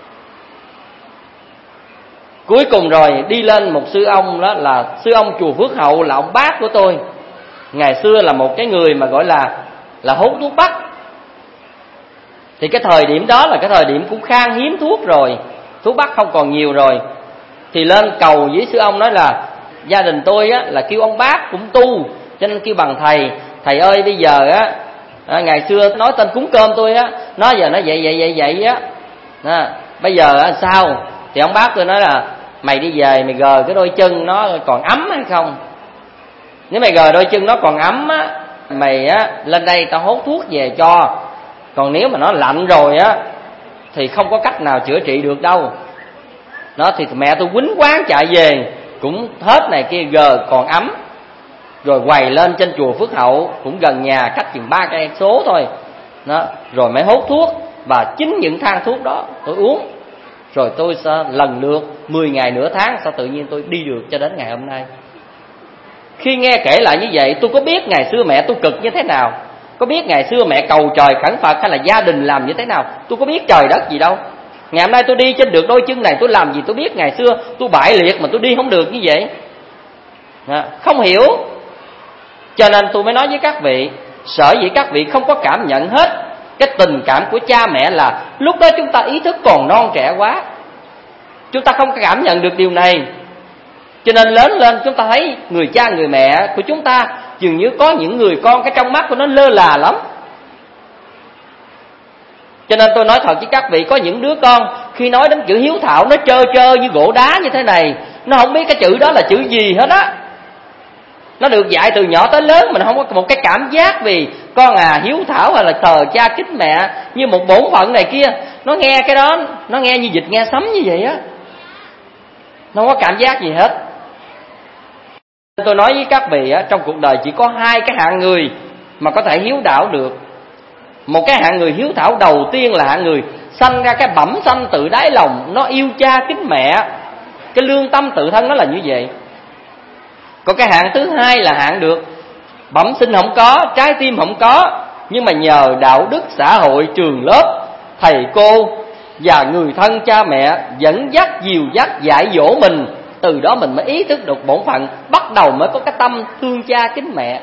Cuối cùng rồi đi lên một sư ông, đó là sư ông chùa Phước Hậu, là ông bác của tôi. Ngày xưa là một cái người mà gọi là hút thuốc bắc. Thì cái thời điểm đó là cái thời điểm cũng khan hiếm thuốc rồi, thuốc bắc không còn nhiều rồi. Thì lên cầu với sư ông nói là gia đình tôi á là kêu ông bác cũng tu, cho nên kêu bằng thầy. Thầy ơi bây giờ á, ngày xưa nói tên cúng cơm tôi á, nói giờ nó vậy á, bây giờ á sao? Thì ông bác tôi nói là mày đi về mày gờ cái đôi chân nó còn ấm hay không. Nếu mày gờ đôi chân nó còn ấm á, mày á lên đây tao hốt thuốc về cho. Còn nếu mà nó lạnh rồi á thì không có cách nào chữa trị được đâu. Nó thì mẹ tôi quýnh quán chạy về, cũng hết này kia gờ còn ấm, rồi quầy lên trên chùa Phước Hậu, cũng gần nhà, cách chừng 3 cây số thôi. Đó, rồi mới hốt thuốc, và chính những thang thuốc đó tôi uống. Rồi tôi sẽ lần lượt 10 ngày nửa tháng, sao tự nhiên tôi đi được cho đến ngày hôm nay. Khi nghe kể lại như vậy, tôi có biết ngày xưa mẹ tôi cực như thế nào, có biết ngày xưa mẹ cầu trời khẩn Phật hay là gia đình làm như thế nào. Tôi có biết trời đất gì đâu. Ngày hôm nay tôi đi trên được đôi chân này, tôi làm gì tôi biết. Ngày xưa tôi bại liệt mà tôi đi không được như vậy, không hiểu. Cho nên tôi mới nói với các vị, sở dĩ các vị không có cảm nhận hết cái tình cảm của cha mẹ là lúc đó chúng ta ý thức còn non trẻ quá, chúng ta không cảm nhận được điều này. Cho nên lớn lên chúng ta thấy người cha người mẹ của chúng ta dường như có những người con cái trong mắt của nó lơ là lắm. Cho nên tôi nói thật với các vị, có những đứa con khi nói đến chữ hiếu thảo nó trơ như gỗ đá như thế này, nó không biết cái chữ đó là chữ gì hết á. Nó được dạy từ nhỏ tới lớn, mình không có một cái cảm giác vì con hiếu thảo hay là thờ cha kính mẹ như một bổn phận này kia. Nó nghe cái đó, nó nghe như vịt nghe sấm như vậy á, nó không có cảm giác gì hết. Tôi nói với các vị á, trong cuộc đời chỉ có 2 cái hạng người mà có thể hiếu thảo được. Một cái hạng người hiếu thảo đầu tiên là hạng người sanh ra cái bẩm sanh tự đáy lòng, nó yêu cha kính mẹ, cái lương tâm tự thân nó là như vậy. Còn cái hạng thứ hai là hạng được bẩm sinh không có, trái tim không có, nhưng mà nhờ đạo đức xã hội, trường lớp, thầy cô và người thân cha mẹ dẫn dắt, dìu dắt, dạy dỗ mình, từ đó mình mới ý thức được bổn phận, bắt đầu mới có cái tâm thương cha kính mẹ.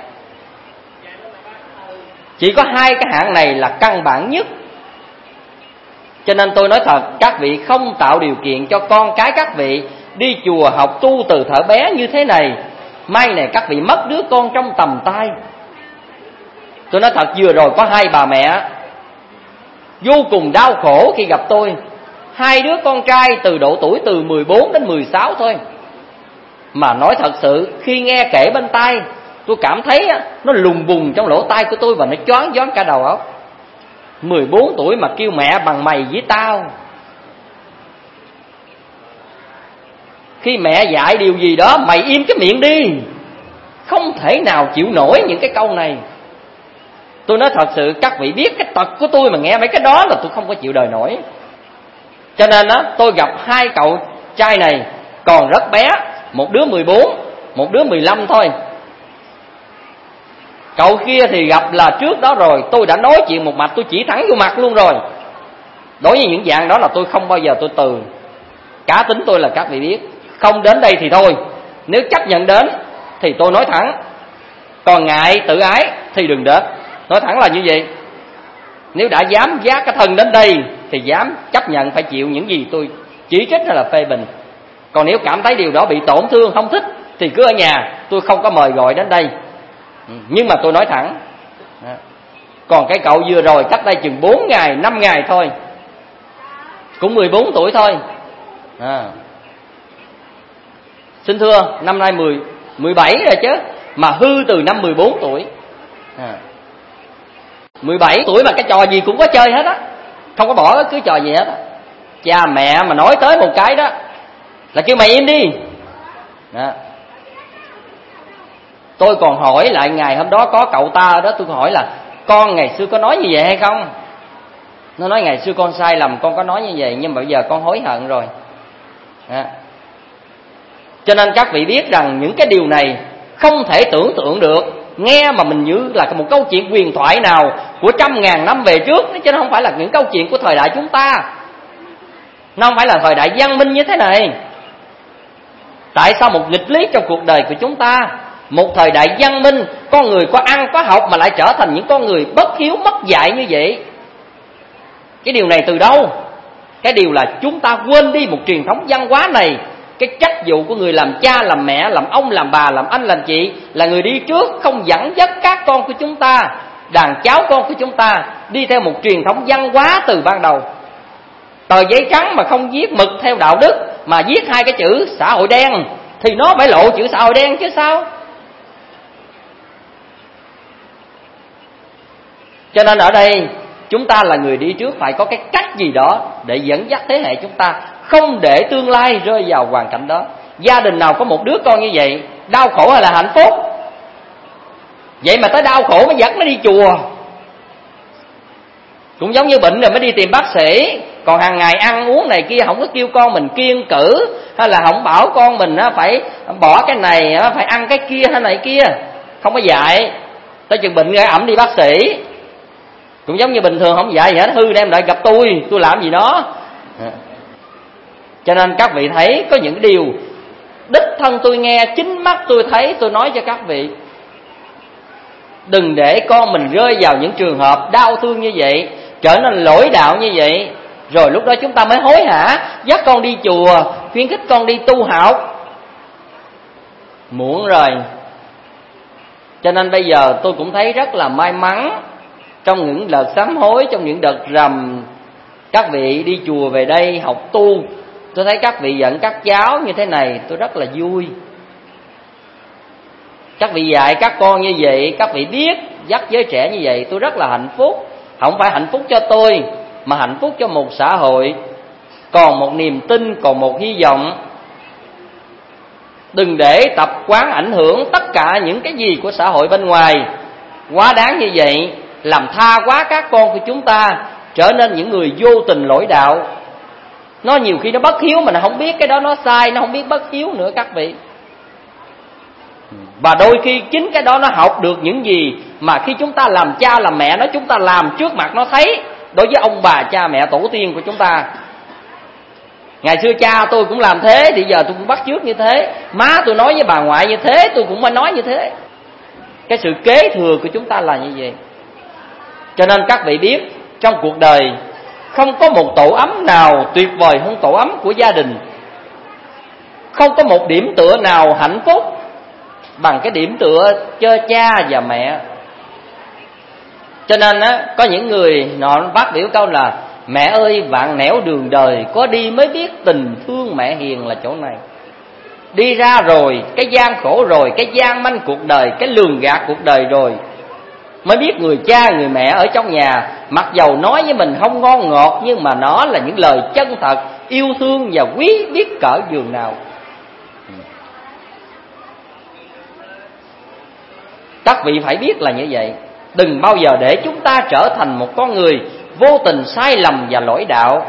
Chỉ có 2 cái hạng này là căn bản nhất. Cho nên tôi nói thật, các vị không tạo điều kiện cho con cái các vị đi chùa học tu từ thuở bé như thế này, mai này các vị mất đứa con trong tầm tay. Tôi nói thật, vừa rồi có 2 bà mẹ vô cùng đau khổ khi gặp tôi. 2 đứa con trai từ độ tuổi từ 14 đến 16 thôi. Mà nói thật sự, khi nghe kể bên tai, tôi cảm thấy nó lùng bùng trong lỗ tai của tôi và nó choáng váng cả đầu óc. 14 tuổi mà kêu mẹ bằng mày với tao. Khi mẹ dạy điều gì đó, mày im cái miệng đi. Không thể nào chịu nổi những cái câu này. Tôi nói thật sự, các vị biết cái tật của tôi mà nghe mấy cái đó là tôi không có chịu đời nổi. Cho nên tôi gặp 2 cậu trai này còn rất bé, một đứa 14, một đứa 15 thôi. Cậu kia thì gặp là trước đó rồi, tôi đã nói chuyện một mạch, tôi chỉ thẳng vô mặt luôn rồi. Đối với những dạng đó là tôi không bao giờ tôi từ. Cá tính tôi là các vị biết, không đến đây thì thôi, nếu chấp nhận đến thì tôi nói thẳng. Còn ngại tự ái thì đừng đến. Nói thẳng là như vậy. Nếu đã dám vác cái thân đến đây thì dám chấp nhận phải chịu những gì tôi chỉ trích hay là phê bình. Còn nếu cảm thấy điều đó bị tổn thương, không thích thì cứ ở nhà, tôi không có mời gọi đến đây. Nhưng mà tôi nói thẳng. Còn cái cậu vừa rồi cách đây chừng 4 ngày, 5 ngày thôi, cũng 14 tuổi thôi. Xin thưa, năm nay 17 rồi chứ, mà hư từ năm 14 tuổi. 17 tuổi mà cái trò gì cũng có chơi hết á, không có bỏ cứ trò gì hết á. Cha mẹ mà nói tới một cái đó là kêu mày im đi. Tôi còn hỏi lại ngày hôm đó có cậu ta đó, tôi hỏi là con ngày xưa có nói như vậy hay không. Nó nói ngày xưa con sai lầm, con có nói như vậy, nhưng mà bây giờ con hối hận rồi. Cho nên các vị biết rằng những cái điều này không thể tưởng tượng được nghe mà mình như là một câu chuyện huyền thoại nào của 100.000 năm về trước, chứ nó không phải là những câu chuyện của thời đại chúng ta. Nó không phải là thời đại văn minh như thế này. Tại sao một nghịch lý trong cuộc đời của chúng ta, một thời đại văn minh, con người có ăn có học mà lại trở thành những con người bất hiếu mất dạy như vậy? Cái điều này từ đâu? Cái điều là chúng ta quên đi một truyền thống văn hóa này. Cái trách vụ của người làm cha, làm mẹ, làm ông, làm bà, làm anh, làm chị là người đi trước, không dẫn dắt các con của chúng ta, đàn cháu con của chúng ta đi theo một truyền thống văn hóa từ ban đầu. Tờ giấy trắng mà không viết mực theo đạo đức, mà viết hai cái chữ xã hội đen, thì nó phải lộ chữ xã hội đen chứ sao. Cho nên ở đây chúng ta là người đi trước, phải có cái cách gì đó để dẫn dắt thế hệ chúng ta, không để tương lai rơi vào hoàn cảnh đó. Gia đình nào có một đứa con như vậy, đau khổ hay là hạnh phúc? Vậy mà tới đau khổ mới dẫn nó đi chùa. Cũng giống như bệnh rồi mới đi tìm bác sĩ, còn hàng ngày ăn uống này kia không có kêu con mình kiêng cữ, hay là không bảo con mình phải bỏ cái này, phải ăn cái kia hay này kia, không có dạy. Tới chừng bệnh gây ẩm đi bác sĩ. Cũng giống như bình thường không dạy gì hết, hư đem lại gặp tôi làm gì đó. Cho nên các vị thấy có những điều đích thân tôi nghe, chính mắt tôi thấy, tôi nói cho các vị, đừng để con mình rơi vào những trường hợp đau thương như vậy, trở nên lỗi đạo như vậy. Rồi lúc đó chúng ta mới hối hả dắt con đi chùa, khuyến khích con đi tu học. Muộn rồi. Cho nên bây giờ tôi cũng thấy rất là may mắn, trong những đợt sám hối, trong những đợt rằm, các vị đi chùa về đây học tu, tôi thấy các vị dẫn các cháu như thế này, tôi rất là vui. Các vị dạy các con như vậy, các vị biết dắt giới trẻ như vậy, tôi rất là hạnh phúc. Không phải hạnh phúc cho tôi, mà hạnh phúc cho một xã hội còn một niềm tin, còn một hy vọng. Đừng để tập quán ảnh hưởng tất cả những cái gì của xã hội bên ngoài quá đáng như vậy, làm tha quá các con của chúng ta trở nên những người vô tình lỗi đạo. Nó nhiều khi nó bất hiếu mà nó không biết cái đó nó sai, nó không biết bất hiếu nữa các vị. Và đôi khi chính cái đó nó học được những gì mà khi chúng ta làm cha làm mẹ nó, chúng ta làm trước mặt nó thấy. Đối với ông bà cha mẹ tổ tiên của chúng ta, ngày xưa cha tôi cũng làm thế, thì giờ tôi cũng bắt chước như thế. Má tôi nói với bà ngoại như thế, tôi cũng phải nói như thế. Cái sự kế thừa của chúng ta là như vậy. Cho nên các vị biết, trong cuộc đời không có một tổ ấm nào tuyệt vời hơn tổ ấm của gia đình. Không có một điểm tựa nào hạnh phúc bằng cái điểm tựa cho cha và mẹ. Cho nên có những người họ phát biểu câu là: mẹ ơi vạn nẻo đường đời, có đi mới biết tình thương mẹ hiền là chỗ này. Đi ra rồi, cái gian khổ rồi, cái gian manh cuộc đời, cái lường gạt cuộc đời rồi, mới biết người cha người mẹ ở trong nhà, mặc dầu nói với mình không ngon ngọt, nhưng mà nó là những lời chân thật, yêu thương và quý biết cỡ giường nào. Các vị phải biết là như vậy. Đừng bao giờ để chúng ta trở thành một con người vô tình sai lầm và lỗi đạo.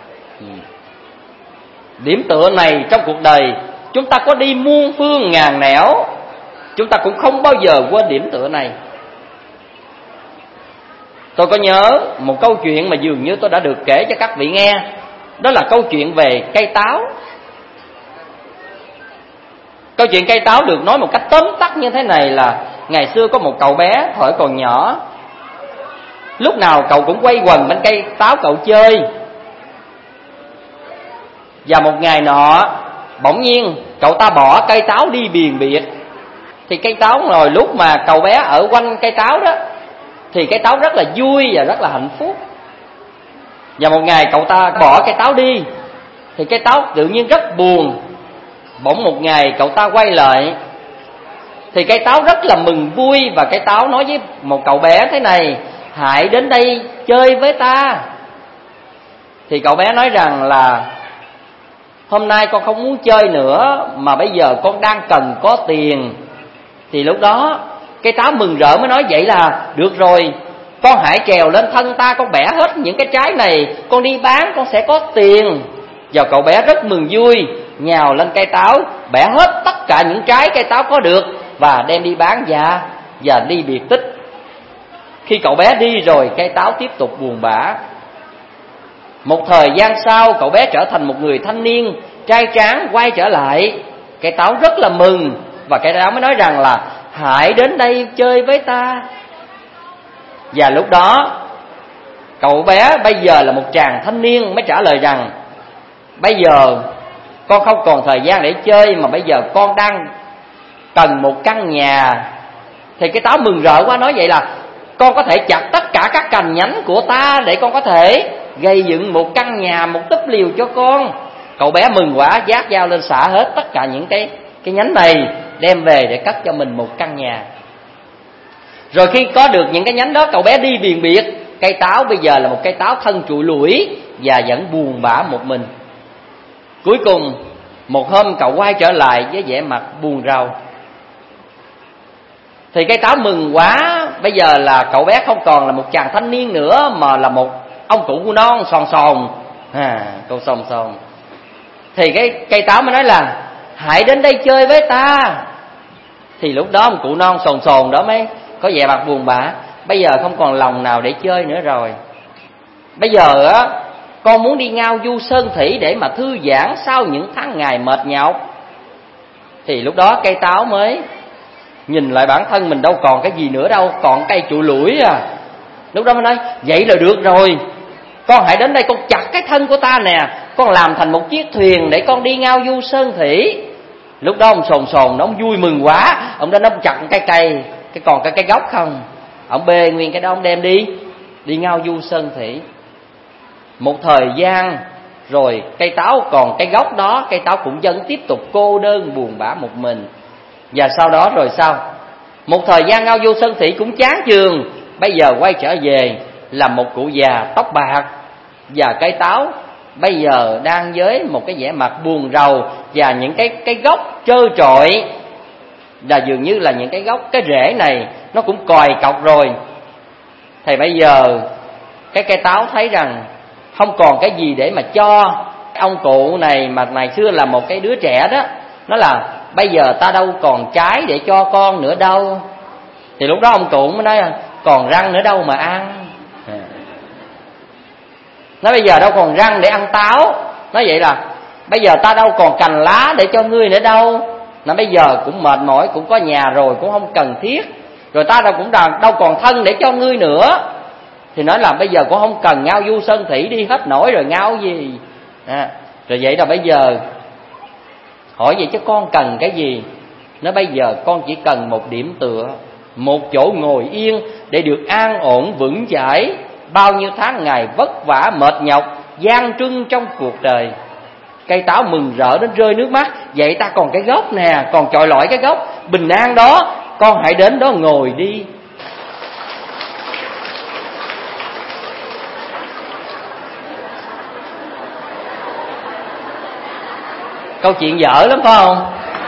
Điểm tựa này trong cuộc đời, chúng ta có đi muôn phương ngàn nẻo, chúng ta cũng không bao giờ quên điểm tựa này. Tôi có nhớ một câu chuyện mà dường như tôi đã được kể cho các vị nghe. Đó là câu chuyện về cây táo. Câu chuyện cây táo được nói một cách tóm tắt như thế này là: ngày xưa có một cậu bé thời còn nhỏ, lúc nào cậu cũng quay quần bên cây táo cậu chơi. Và một ngày nọ, bỗng nhiên cậu ta bỏ cây táo đi biền biệt. Thì cây táo rồi lúc mà cậu bé ở quanh cây táo đó, thì cây táo rất là vui và rất là hạnh phúc. Và một ngày cậu ta bỏ cây táo đi, thì cây táo tự nhiên rất buồn. Bỗng một ngày cậu ta quay lại, thì cây táo rất là mừng vui. Và cây táo nói với một cậu bé thế này: hãy đến đây chơi với ta. Thì cậu bé nói rằng là: hôm nay con không muốn chơi nữa, mà bây giờ con đang cần có tiền. Thì lúc đó cây táo mừng rỡ mới nói: vậy là được rồi, con hãy trèo lên thân ta, con bẻ hết những cái trái này, con đi bán con sẽ có tiền. Và cậu bé rất mừng vui, nhào lên cây táo, bẻ hết tất cả những trái cây táo có được và đem đi bán. Và và ly biệt tích. Khi cậu bé đi rồi, cây táo tiếp tục buồn bã. Một thời gian sau, cậu bé trở thành một người thanh niên trai tráng quay trở lại. Cây táo rất là mừng, và cây táo mới nói rằng là hãy đến đây chơi với ta. Và lúc đó cậu bé bây giờ là một chàng thanh niên mới trả lời rằng bây giờ con không còn thời gian để chơi, mà bây giờ con đang cần một căn nhà. Thì cái táo mừng rỡ quá, nói vậy là con có thể chặt tất cả các cành nhánh của ta để con có thể gây dựng một căn nhà, một túp liều cho con. Cậu bé mừng quá, vác dao lên xả hết tất cả những cái nhánh này, đem về để cất cho mình một căn nhà. Rồi khi có được những cái nhánh đó, cậu bé đi biền biệt. Cây táo bây giờ là một cây táo thân trụi lủi và vẫn buồn bã một mình. Cuối cùng một hôm cậu quay trở lại với vẻ mặt buồn rầu. Thì cây táo mừng quá, bây giờ là cậu bé không còn là một chàng thanh niên nữa, mà là một ông cụ non sòn sòn. Câu sòn sòn. Thì cái cây táo mới nói là hãy đến đây chơi với ta. Thì lúc đó ông cụ non sòn sòn đó mới có vẻ mặt buồn bã. Bây giờ không còn lòng nào để chơi nữa rồi. Bây giờ á, con muốn đi ngao du sơn thủy để mà thư giãn sau những tháng ngày mệt nhọc. Thì lúc đó cây táo mới nhìn lại bản thân mình, đâu còn cái gì nữa đâu, còn cây trụ lũi à. Lúc đó mới nói vậy là được rồi, con hãy đến đây con chặt cái thân của ta nè, con làm thành một chiếc thuyền để con đi ngao du sơn thủy. Lúc đó ông sồn sồn nó, ông vui mừng quá, ông đến ông chặt cái cây, còn cái gốc không, ông bê nguyên cái đó ông đem đi ngao du sơn thủy. Một thời gian rồi cây táo còn cái gốc đó, cây táo cũng vẫn tiếp tục cô đơn buồn bã một mình. Và sau đó rồi sao? Một thời gian ngao du sơn thủy cũng chán chường, bây giờ quay trở về là một cụ già tóc bạc. Và cây táo bây giờ đang với một cái vẻ mặt buồn rầu, và những cái gốc trơ trọi, là dường như là những cái gốc, cái rễ này nó cũng còi cọc rồi. Thì bây giờ cái cây táo thấy rằng không còn cái gì để mà cho ông cụ này, mà ngày xưa là một cái đứa trẻ đó, nó là bây giờ ta đâu còn trái để cho con nữa đâu. Thì lúc đó ông cụ mới nói còn răng nữa đâu mà ăn. Nói bây giờ đâu còn răng để ăn táo. Nói vậy là bây giờ ta đâu còn cành lá để cho ngươi nữa đâu. Nói bây giờ cũng mệt mỏi, cũng có nhà rồi, cũng không cần thiết. Rồi ta đâu còn thân để cho ngươi nữa. Thì nói là bây giờ cũng không cần ngao du sơn thủy, đi hết nổi rồi ngao gì. Rồi vậy là bây giờ hỏi vậy chứ con cần cái gì? Nói bây giờ con chỉ cần một điểm tựa, một chỗ ngồi yên để được an ổn vững chãi bao nhiêu tháng ngày vất vả mệt nhọc gian truân trong cuộc đời. Cây táo mừng rỡ đến rơi nước mắt. Vậy ta còn cái gốc nè, còn chọi lọi cái gốc bình an đó, con hãy đến đó ngồi đi. Câu chuyện dở lắm phải không?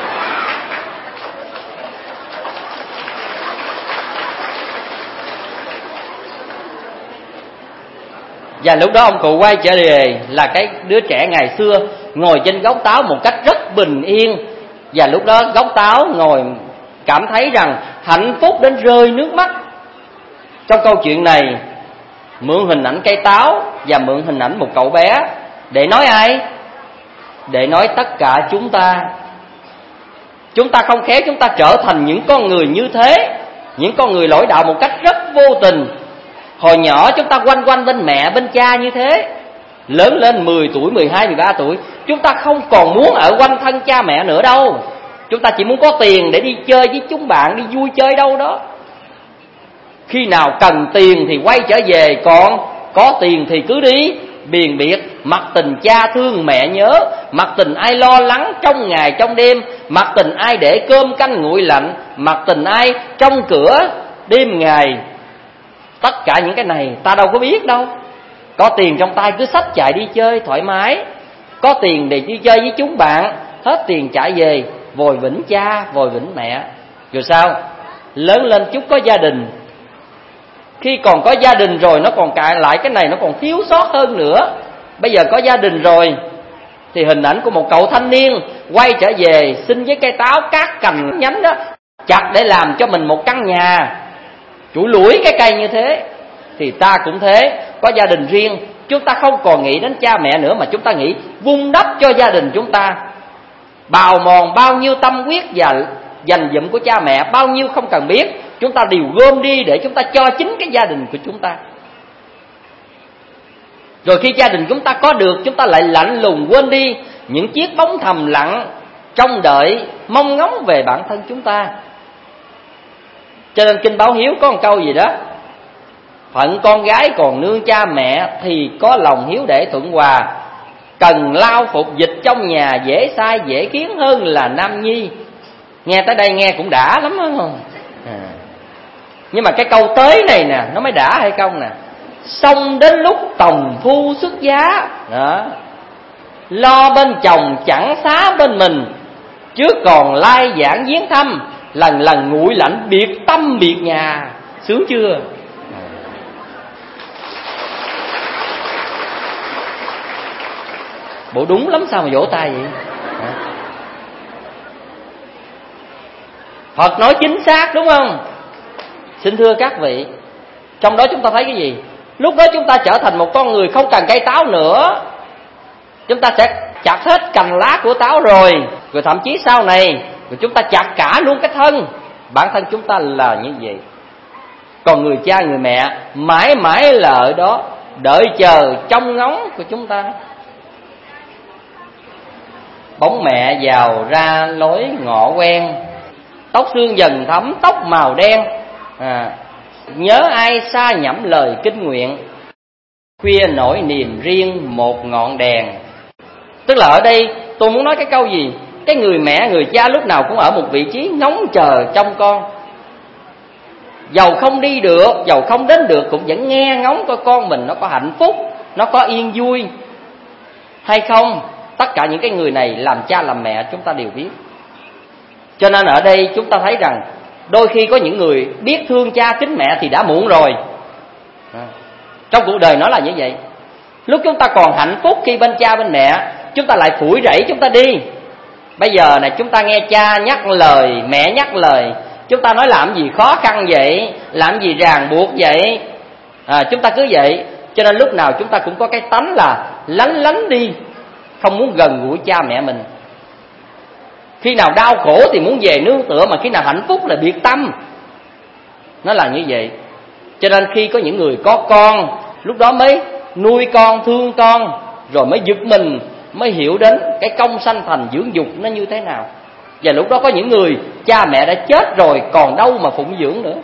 Và lúc đó ông cụ quay trở về là cái đứa trẻ ngày xưa ngồi trên gốc táo một cách rất bình yên. Và lúc đó gốc táo ngồi cảm thấy rằng hạnh phúc đến rơi nước mắt. Trong câu chuyện này mượn hình ảnh cây táo và mượn hình ảnh một cậu bé để nói ai? Để nói tất cả chúng ta. Chúng ta không khéo chúng ta trở thành những con người như thế, những con người lỗi đạo một cách rất vô tình. Hồi nhỏ chúng ta quanh quanh bên mẹ bên cha như thế, lớn lên 10 tuổi, 12, 13 tuổi chúng ta không còn muốn ở quanh thân cha mẹ nữa đâu. Chúng ta chỉ muốn có tiền để đi chơi với chúng bạn, đi vui chơi đâu đó. Khi nào cần tiền thì quay trở về, còn có tiền thì cứ đi biền biệt, mặc tình cha thương mẹ nhớ, mặc tình ai lo lắng trong ngày trong đêm, mặc tình ai để cơm canh nguội lạnh, mặc tình ai trong cửa đêm ngày. Tất cả những cái này ta đâu có biết đâu. Có tiền trong tay cứ xách chạy đi chơi thoải mái, có tiền để đi chơi với chúng bạn, hết tiền chạy về vòi vĩnh cha vòi vĩnh mẹ. Rồi sao? Lớn lên chút có gia đình. Khi còn có gia đình rồi nó còn cãi lại cái này, nó còn thiếu sót hơn nữa. Bây giờ có gia đình rồi thì hình ảnh của một cậu thanh niên quay trở về xin với cây táo cắt cành nhánh đó, chặt để làm cho mình một căn nhà, chuỗi lủi cái cây như thế. Thì ta cũng thế, có gia đình riêng, chúng ta không còn nghĩ đến cha mẹ nữa, mà chúng ta nghĩ vun đắp cho gia đình chúng ta. Bào mòn bao nhiêu tâm huyết và dành dụm của cha mẹ, bao nhiêu không cần biết, chúng ta đều gom đi để chúng ta cho chính cái gia đình của chúng ta. Rồi khi gia đình chúng ta có được, chúng ta lại lạnh lùng quên đi những chiếc bóng thầm lặng trông đợi, mong ngóng về bản thân chúng ta. Cho nên Kinh Báo Hiếu có một câu gì đó: phận con gái còn nương cha mẹ thì có lòng hiếu để thuận hòa, cần lao phục dịch trong nhà dễ sai dễ khiến hơn là nam nhi. Nghe tới đây nghe cũng đã lắm đó không? Nhưng mà cái câu tới này nè, nó mới đã hay không nè: xong đến lúc tòng thu xuất giá đó, lo bên chồng chẳng xá bên mình, trước còn lai giảng viếng thăm, lần lần nguội lạnh biệt tâm biệt nhà. Sướng chưa? Bộ đúng lắm sao mà vỗ tay vậy? Phật nói chính xác đúng không? Xin thưa các vị, trong đó chúng ta thấy cái gì? Lúc đó chúng ta trở thành một con người không cần cây táo nữa. Chúng ta sẽ chặt hết cành lá của táo rồi thậm chí sau này rồi chúng ta chặt cả luôn cái thân. Bản thân chúng ta là như vậy. Còn người cha người mẹ mãi mãi là ở đó, đợi chờ trông ngóng của chúng ta. Bóng mẹ vào ra lối ngọ quen, tóc xương dần thấm tóc màu đen. Nhớ ai xa nhẩm lời kinh nguyện, khuya nổi niềm riêng một ngọn đèn. Tức là ở đây tôi muốn nói cái câu gì? Cái người mẹ người cha lúc nào cũng ở một vị trí ngóng chờ trong con. Dầu không đi được, dầu không đến được, cũng vẫn nghe ngóng coi con mình nó có hạnh phúc, nó có yên vui hay không. Tất cả những cái người này làm cha làm mẹ chúng ta đều biết. Cho nên ở đây chúng ta thấy rằng đôi khi có những người biết thương cha kính mẹ thì đã muộn rồi. Trong cuộc đời nó là như vậy. Lúc chúng ta còn hạnh phúc khi bên cha bên mẹ, chúng ta lại phủi rẫy chúng ta đi. Bây giờ này chúng ta nghe cha nhắc lời, mẹ nhắc lời, chúng ta nói làm gì khó khăn vậy, làm gì ràng buộc vậy, chúng ta cứ vậy. Cho nên lúc nào chúng ta cũng có cái tánh là lánh đi, không muốn gần gũi cha mẹ mình. Khi nào đau khổ thì muốn về nương tựa, mà khi nào hạnh phúc là biệt tâm. Nó là như vậy. Cho nên khi có những người có con, lúc đó mới nuôi con, thương con, rồi mới giật mình, mới hiểu đến cái công sanh thành dưỡng dục nó như thế nào. Và lúc đó có những người cha mẹ đã chết rồi, còn đâu mà phụng dưỡng nữa.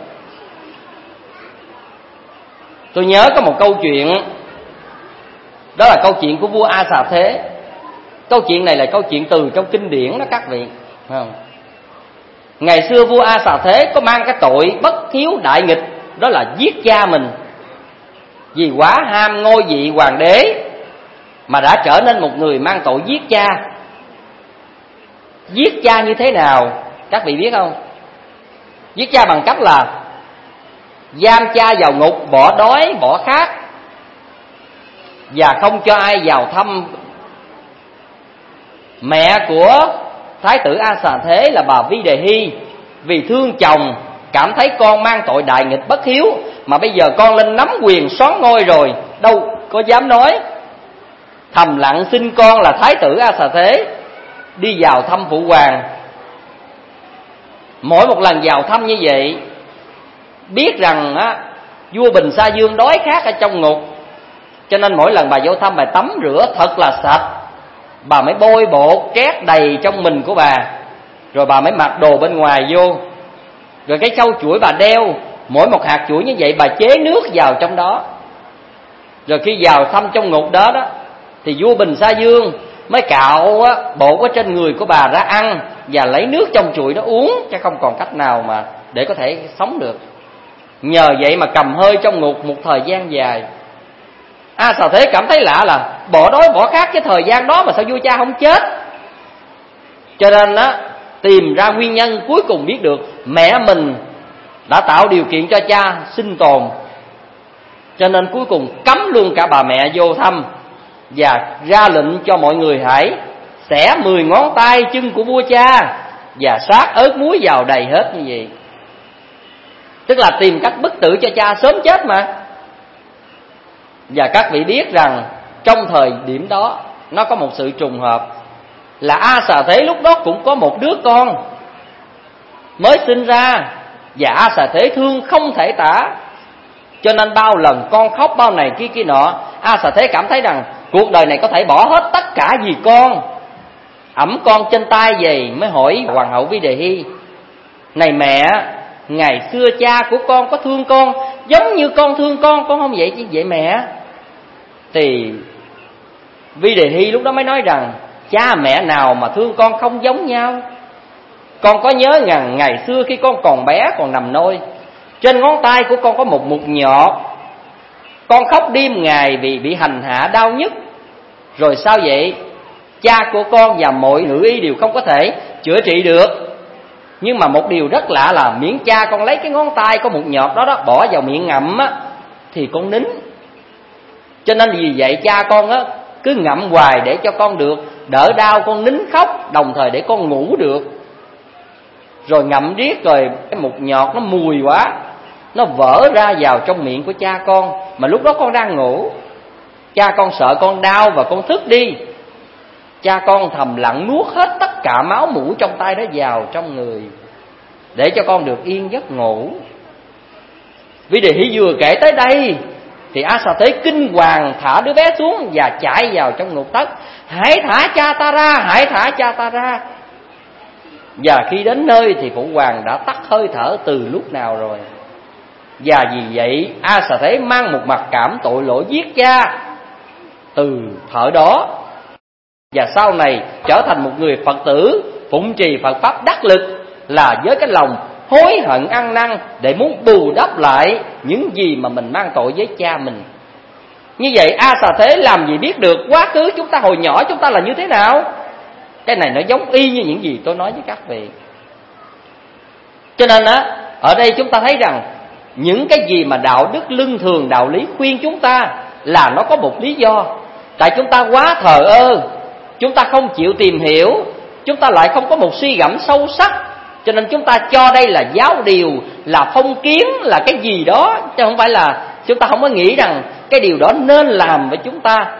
Tôi nhớ có một câu chuyện, đó là câu chuyện của vua A Xà Thế. Câu chuyện này là câu chuyện từ trong kinh điển đó các vị. Ngày xưa vua A Xà Thế có mang cái tội bất hiếu đại nghịch, đó là giết cha mình. Vì quá ham ngôi vị hoàng đế mà đã trở nên một người mang tội giết cha. Giết cha như thế nào các vị biết không? Giết cha bằng cách là giam cha vào ngục, bỏ đói bỏ khát, và không cho ai vào thăm. Mẹ của thái tử A Xà Thế là bà Vi Đề Hy, vì thương chồng, cảm thấy con mang tội đại nghịch bất hiếu, mà bây giờ con lên nắm quyền soán ngôi rồi, đâu có dám nói. Thầm lặng xin con là thái tử A Xà Thế đi vào thăm phụ hoàng. Mỗi một lần vào thăm như vậy, biết rằng vua Bình Sa Dương đói khát ở trong ngục, cho nên mỗi lần bà vô thăm bà tắm rửa thật là sạch. Bà mới bôi bột trét đầy trong mình của bà, rồi bà mới mặc đồ bên ngoài vô. Rồi cái câu chuỗi bà đeo, mỗi một hạt chuỗi như vậy bà chế nước vào trong đó. Rồi khi vào thăm trong ngục đó thì vua Bình Sa Dương mới cạo bột ở trên người của bà ra ăn, và lấy nước trong chuỗi đó uống, chứ không còn cách nào mà để có thể sống được. Nhờ vậy mà cầm hơi trong ngục một thời gian dài. A Xà Thế cảm thấy lạ là bỏ đói bỏ khát cái thời gian đó mà sao vua cha không chết. Cho nên tìm ra nguyên nhân, cuối cùng biết được mẹ mình đã tạo điều kiện cho cha sinh tồn. Cho nên cuối cùng cấm luôn cả bà mẹ vô thăm, và ra lệnh cho mọi người hãy xẻ 10 ngón tay chân của vua cha và sát ớt muối vào đầy hết như vậy. Tức là tìm cách bức tử cho cha sớm chết mà. Và các vị biết rằng trong thời điểm đó nó có một sự trùng hợp là A Xà Thế lúc đó cũng có một đứa con mới sinh ra, và A Xà Thế thương không thể tả, cho nên bao lần con khóc bao này kia nọ. A Xà Thế cảm thấy rằng cuộc đời này có thể bỏ hết tất cả vì con. Ẵm con trên tay về mới hỏi hoàng hậu Vi Đề Hy: này mẹ, ngày xưa cha của con có thương con giống như con thương con không vậy chứ vậy mẹ? Thì Vi Đề Hy lúc đó mới nói rằng cha mẹ nào mà thương con không giống nhau. Con có nhớ rằng ngày xưa khi con còn bé, còn nằm nôi, trên ngón tay của con có một mụn nhọt. Con khóc đêm ngày vì bị hành hạ đau nhức. Rồi sao vậy? Cha của con và mọi ngự y đều không có thể chữa trị được. Nhưng mà một điều rất lạ là miễn cha con lấy cái ngón tay có mụn nhọt đó bỏ vào miệng ngậm á, thì con nín. Cho nên vì vậy cha con á cứ ngậm hoài để cho con được đỡ đau, con nín khóc, đồng thời để con ngủ được. Rồi ngậm riết rồi cái mụn nhọt nó mùi quá, nó vỡ ra vào trong miệng của cha con. Mà lúc đó con đang ngủ, cha con sợ con đau và con thức đi, cha con thầm lặng nuốt hết tất cả máu mủ trong tay đó vào trong người để cho con được yên giấc ngủ. Vi Đề Hy vừa kể tới đây thì A Xà Thế kinh hoàng thả đứa bé xuống và chạy vào trong ngục thất: hãy thả cha ta ra, hãy thả cha ta ra. Và khi đến nơi thì phụ hoàng đã tắt hơi thở từ lúc nào rồi. Và vì vậy A Xà Thế mang một mặc cảm tội lỗi giết cha từ thở đó. Và sau này trở thành một người Phật tử phụng trì Phật Pháp đắc lực, là với cái lòng hối hận ăn năn để muốn bù đắp lại những gì mà mình mang tội với cha mình. Như vậy A Xà Thế làm gì biết được quá khứ chúng ta hồi nhỏ chúng ta là như thế nào. Cái này nó giống y như những gì tôi nói với các vị. Cho nên á, ở đây chúng ta thấy rằng những cái gì mà đạo đức luân thường, đạo lý khuyên chúng ta là nó có một lý do. Tại chúng ta quá thờ ơ, chúng ta không chịu tìm hiểu, chúng ta lại không có một suy gẫm sâu sắc, cho nên chúng ta cho đây là giáo điều, là phong kiến, là cái gì đó, chứ không phải là chúng ta không có nghĩ rằng cái điều đó nên làm với chúng ta.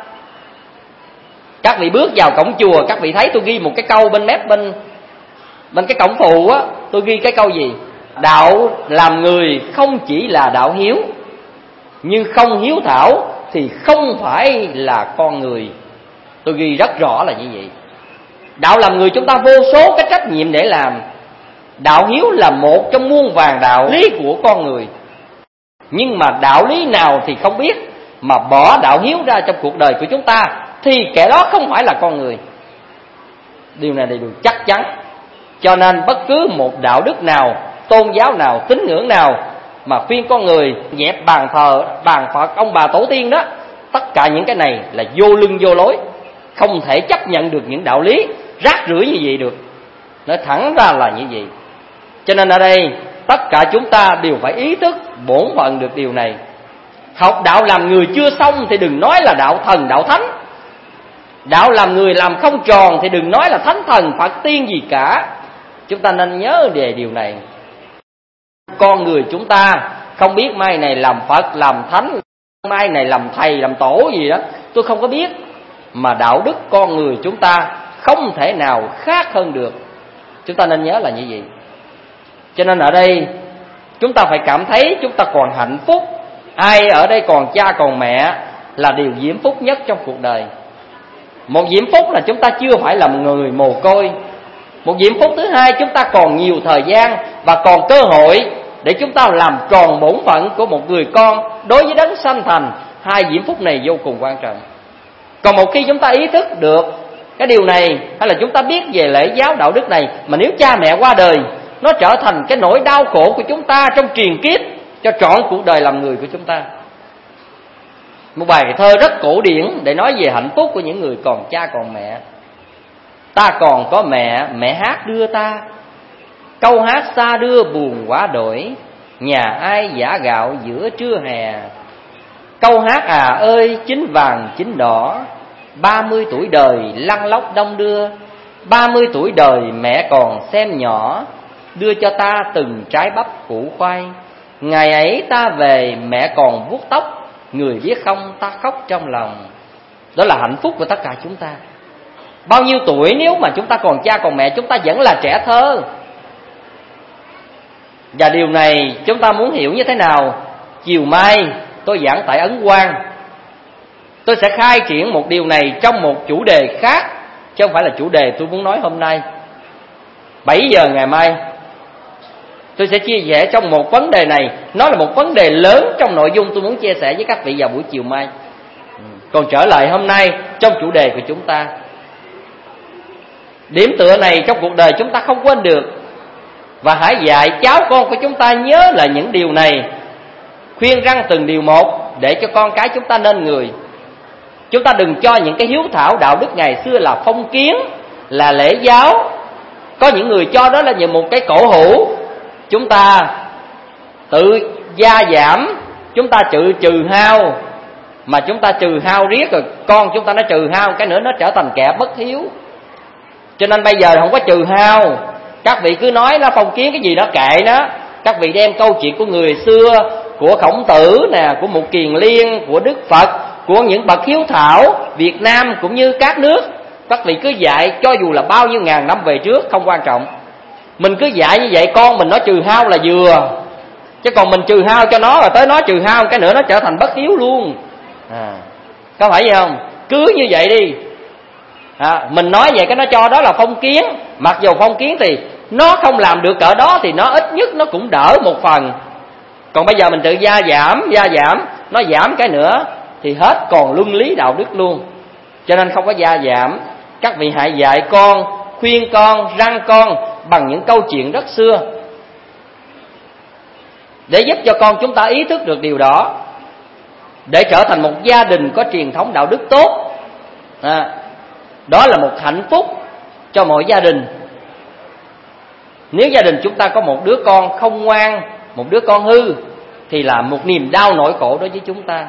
Các vị bước vào cổng chùa, các vị thấy tôi ghi một cái câu bên mép bên cái cổng phụ á, tôi ghi cái câu gì? Đạo làm người không chỉ là đạo hiếu, nhưng không hiếu thảo thì không phải là con người. Tôi ghi rất rõ là như vậy. Đạo làm người chúng ta vô số cái trách nhiệm để làm. Đạo hiếu là một trong muôn vàn đạo lý của con người. Nhưng mà đạo lý nào thì không biết, mà bỏ đạo hiếu ra trong cuộc đời của chúng ta thì kẻ đó không phải là con người. Điều này là điều chắc chắn. Cho nên bất cứ một đạo đức nào, tôn giáo nào, tín ngưỡng nào mà khuyên con người dẹp bàn thờ, bàn Phật, ông bà tổ tiên đó, tất cả những cái này là vô lưng vô lối, không thể chấp nhận được những đạo lý rác rưởi như vậy được. Nói thẳng ra là như vậy. Cho nên ở đây tất cả chúng ta đều phải ý thức bổn phận được điều này. Học đạo làm người chưa xong thì đừng nói là đạo thần, đạo thánh. Đạo làm người làm không tròn thì đừng nói là thánh thần, Phật tiên gì cả. Chúng ta nên nhớ về điều này. Con người chúng ta không biết mai này làm Phật, làm thánh, mai này làm thầy, làm tổ gì đó, tôi không có biết. Mà đạo đức con người chúng ta không thể nào khác hơn được. Chúng ta nên nhớ là như vậy. Cho nên ở đây chúng ta phải cảm thấy chúng ta còn hạnh phúc. Ai ở đây còn cha còn mẹ là điều diễm phúc nhất trong cuộc đời. Một diễm phúc là chúng ta chưa phải là một người mồ côi. Một diễm phúc thứ hai, chúng ta còn nhiều thời gian và còn cơ hội để chúng ta làm tròn bổn phận của một người con đối với đấng sanh thành. Hai diễm phúc này vô cùng quan trọng. Còn một khi chúng ta ý thức được cái điều này, hay là chúng ta biết về lễ giáo đạo đức này, mà nếu cha mẹ qua đời, nó trở thành cái nỗi đau khổ của chúng ta trong truyền kiếp cho trọn cuộc đời làm người của chúng ta. Một bài thơ rất cổ điển để nói về hạnh phúc của những người còn cha còn mẹ. Ta còn có mẹ, mẹ hát đưa ta, câu hát xa đưa buồn quá đổi, nhà ai giã gạo giữa trưa hè. Câu hát à ơi chính vàng chính đỏ, 30 tuổi đời lăn lóc đông đưa, 30 tuổi đời mẹ còn xem nhỏ, đưa cho ta từng trái bắp củ khoai. Ngày ấy ta về mẹ còn vuốt tóc, người biết không ta khóc trong lòng. Đó là hạnh phúc của tất cả chúng ta. Bao nhiêu tuổi nếu mà chúng ta còn cha còn mẹ, chúng ta vẫn là trẻ thơ. Và điều này chúng ta muốn hiểu như thế nào? Chiều mai tôi giảng tại Ấn Quang, tôi sẽ khai triển một điều này trong một chủ đề khác, chứ không phải là chủ đề tôi muốn nói hôm nay. 7 giờ ngày mai tôi sẽ chia sẻ trong một vấn đề này. Nó là một vấn đề lớn trong nội dung tôi muốn chia sẻ với các vị vào buổi chiều mai. Còn trở lại hôm nay trong chủ đề của chúng ta, điểm tựa này trong cuộc đời chúng ta không quên được. Và hãy dạy cháu con của chúng ta nhớ là những điều này, khuyên răn từng điều một để cho con cái chúng ta nên người. Chúng ta đừng cho những cái hiếu thảo đạo đức ngày xưa là phong kiến, là lễ giáo. Có những người cho đó là như một cái cổ hủ. Chúng ta tự gia giảm, chúng ta trừ hao. Mà chúng ta trừ hao riết rồi con chúng ta nó trừ hao, cái nữa nó trở thành kẻ bất hiếu. Cho nên bây giờ không có trừ hao. Các vị cứ nói nó phong kiến cái gì đó kệ nó. Các vị đem câu chuyện của người xưa, của Khổng Tử nè, của Mục Kiền Liên, của Đức Phật, của những bậc hiếu thảo Việt Nam cũng như các nước, các vị cứ dạy cho dù là bao nhiêu ngàn năm về trước không quan trọng. Mình cứ dạy như vậy con mình nói trừ hao là vừa. Chứ còn mình trừ hao cho nó rồi tới nó trừ hao cái nữa nó trở thành bất hiếu luôn. Có phải vậy không? Cứ như vậy đi. Mình nói vậy cái nó cho đó là phong kiến. Mặc dù phong kiến thì nó không làm được cỡ đó thì nó ít nhất nó cũng đỡ một phần. Còn bây giờ mình tự gia giảm, nó giảm cái nữa thì hết còn luân lý đạo đức luôn. Cho nên không có gia giảm. Các vị hãy dạy con, khuyên con, răn con bằng những câu chuyện rất xưa, để giúp cho con chúng ta ý thức được điều đó, để trở thành một gia đình có truyền thống đạo đức tốt. Đó là một hạnh phúc cho mỗi gia đình. Nếu gia đình chúng ta có một đứa con không ngoan, một đứa con hư, thì là một niềm đau nỗi khổ đối với chúng ta.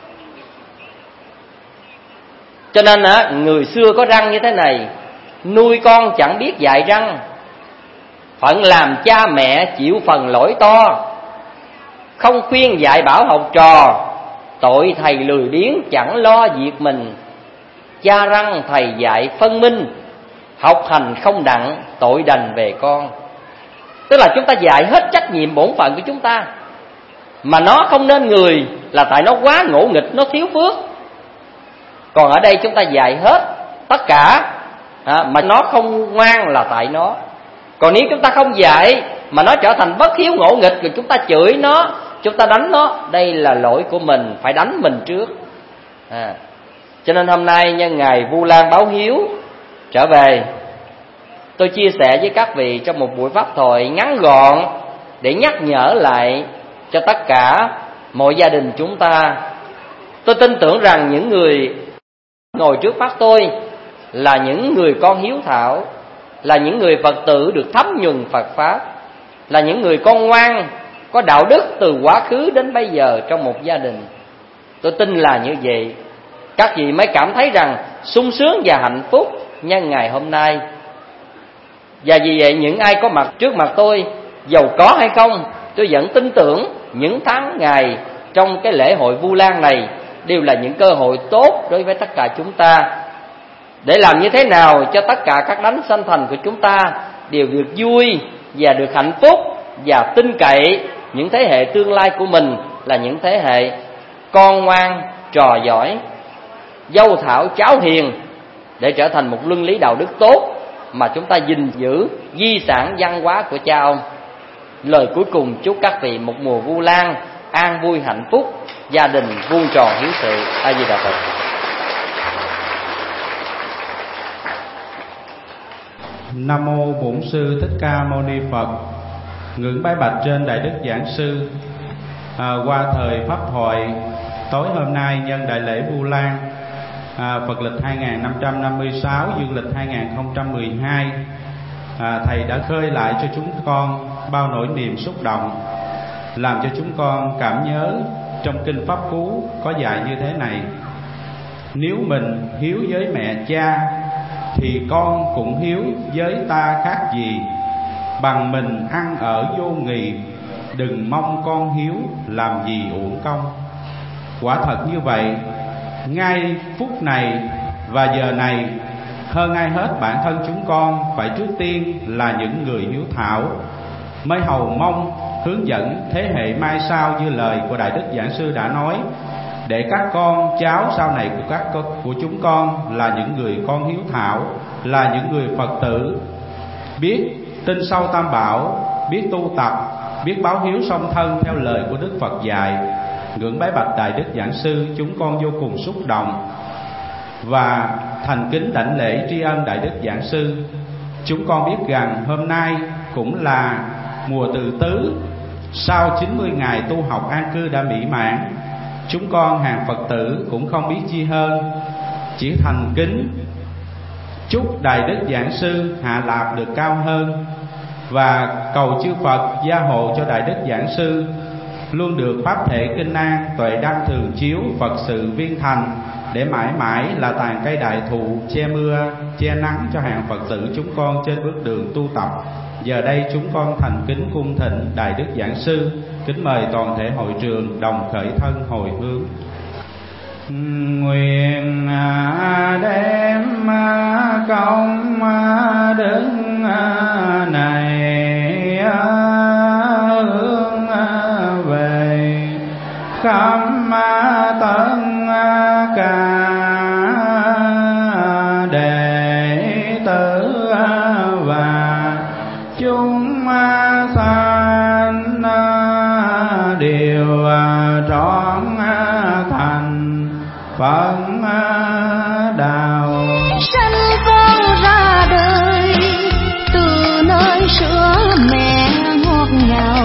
Cho nên người xưa có răng như thế này: nuôi con chẳng biết dạy răng, phận làm cha mẹ chịu phần lỗi to. Không khuyên dạy bảo học trò, tội thầy lười biếng chẳng lo việc mình. Cha răng thầy dạy phân minh, học hành không đặng tội đành về con. Tức là chúng ta dạy hết trách nhiệm bổn phận của chúng ta, mà nó không nên người là tại nó quá ngỗ nghịch, nó thiếu phước. Còn ở đây chúng ta dạy hết tất cả, mà nó không ngoan là tại nó. Còn nếu chúng ta không dạy mà nó trở thành bất hiếu ngỗ nghịch, rồi chúng ta chửi nó, chúng ta đánh nó, đây là lỗi của mình, phải đánh mình trước. Cho nên hôm nay nhân ngày Vu Lan báo hiếu trở về, tôi chia sẻ với các vị trong một buổi pháp thoại ngắn gọn để nhắc nhở lại cho tất cả mọi gia đình chúng ta. Tôi tin tưởng rằng những người ngồi trước mắt tôi là những người con hiếu thảo, là những người Phật tử được thấm nhuần Phật Pháp, là những người con ngoan, có đạo đức từ quá khứ đến bây giờ trong một gia đình. Tôi tin là như vậy, các vị mới cảm thấy rằng sung sướng và hạnh phúc nhân ngày hôm nay. Và vì vậy những ai có mặt trước mặt tôi, giàu có hay không, tôi vẫn tin tưởng những tháng ngày trong cái lễ hội Vu Lan này đều là những cơ hội tốt đối với tất cả chúng ta, để làm như thế nào cho tất cả các đấng sanh thành của chúng ta đều được vui và được hạnh phúc, và tin cậy những thế hệ tương lai của mình là những thế hệ con ngoan, trò giỏi, dâu thảo cháu hiền, để trở thành một luân lý đạo đức tốt mà chúng ta gìn giữ di sản văn hóa của cha ông. Lời cuối cùng chúc các vị một mùa Vu Lan an vui hạnh phúc, gia đình vuông tròn hiếu sự. A Di Đà Phật. Nam mô Bổn Sư Thích Ca Mâu Ni Phật. Ngưỡng bái bạch trên Đại Đức Giảng Sư. Qua thời pháp thoại tối hôm nay nhân đại lễ Vu Lan Phật lịch 2556, dương lịch 2012, thầy đã khơi lại cho chúng con bao nỗi niềm xúc động, làm cho chúng con cảm nhớ trong kinh Pháp Cú có dạy như thế này: nếu mình hiếu với mẹ cha thì con cũng hiếu với ta khác gì. Bằng mình ăn ở vô nghị, đừng mong con hiếu làm gì uổng công. Quả thật như vậy, ngay phút này và giờ này, hơn ai hết bản thân chúng con phải trước tiên là những người hiếu thảo, mới hầu mong hướng dẫn thế hệ mai sau như lời của Đại Đức Giảng Sư đã nói, để các con cháu sau này của chúng con là những người con hiếu thảo, là những người Phật tử biết tin sâu Tam Bảo, biết tu tập, biết báo hiếu song thân theo lời của Đức Phật dạy. Ngưỡng bái bạch Đại Đức Giảng Sư, chúng con vô cùng xúc động và thành kính đảnh lễ tri ân Đại Đức Giảng Sư. Chúng con biết rằng hôm nay cũng là mùa Từ Tứ, sau 90 ngày tu học an cư đã mỹ mãn. Chúng con hàng Phật tử cũng không biết chi hơn, chỉ thành kính chúc Đại Đức Giảng Sư hạ lạp được cao hơn, và cầu chư Phật gia hộ cho Đại Đức Giảng Sư luôn được pháp thể kinh an, tuệ đăng thường chiếu, Phật sự viên thành, để mãi mãi là tàn cây đại thụ che mưa che nắng cho hàng Phật tử chúng con trên bước đường tu tập. Giờ đây chúng con thành kính cung thỉnh Đại Đức Giảng Sư, kính mời toàn thể hội trường đồng khởi thân hồi hướng. Nguyện đem công đức này hướng về khắp tất cả đệ tử và chúng sanh đều trọn thành Phật đạo. Sanh con ra đời từ nơi sữa mẹ ngọt ngào,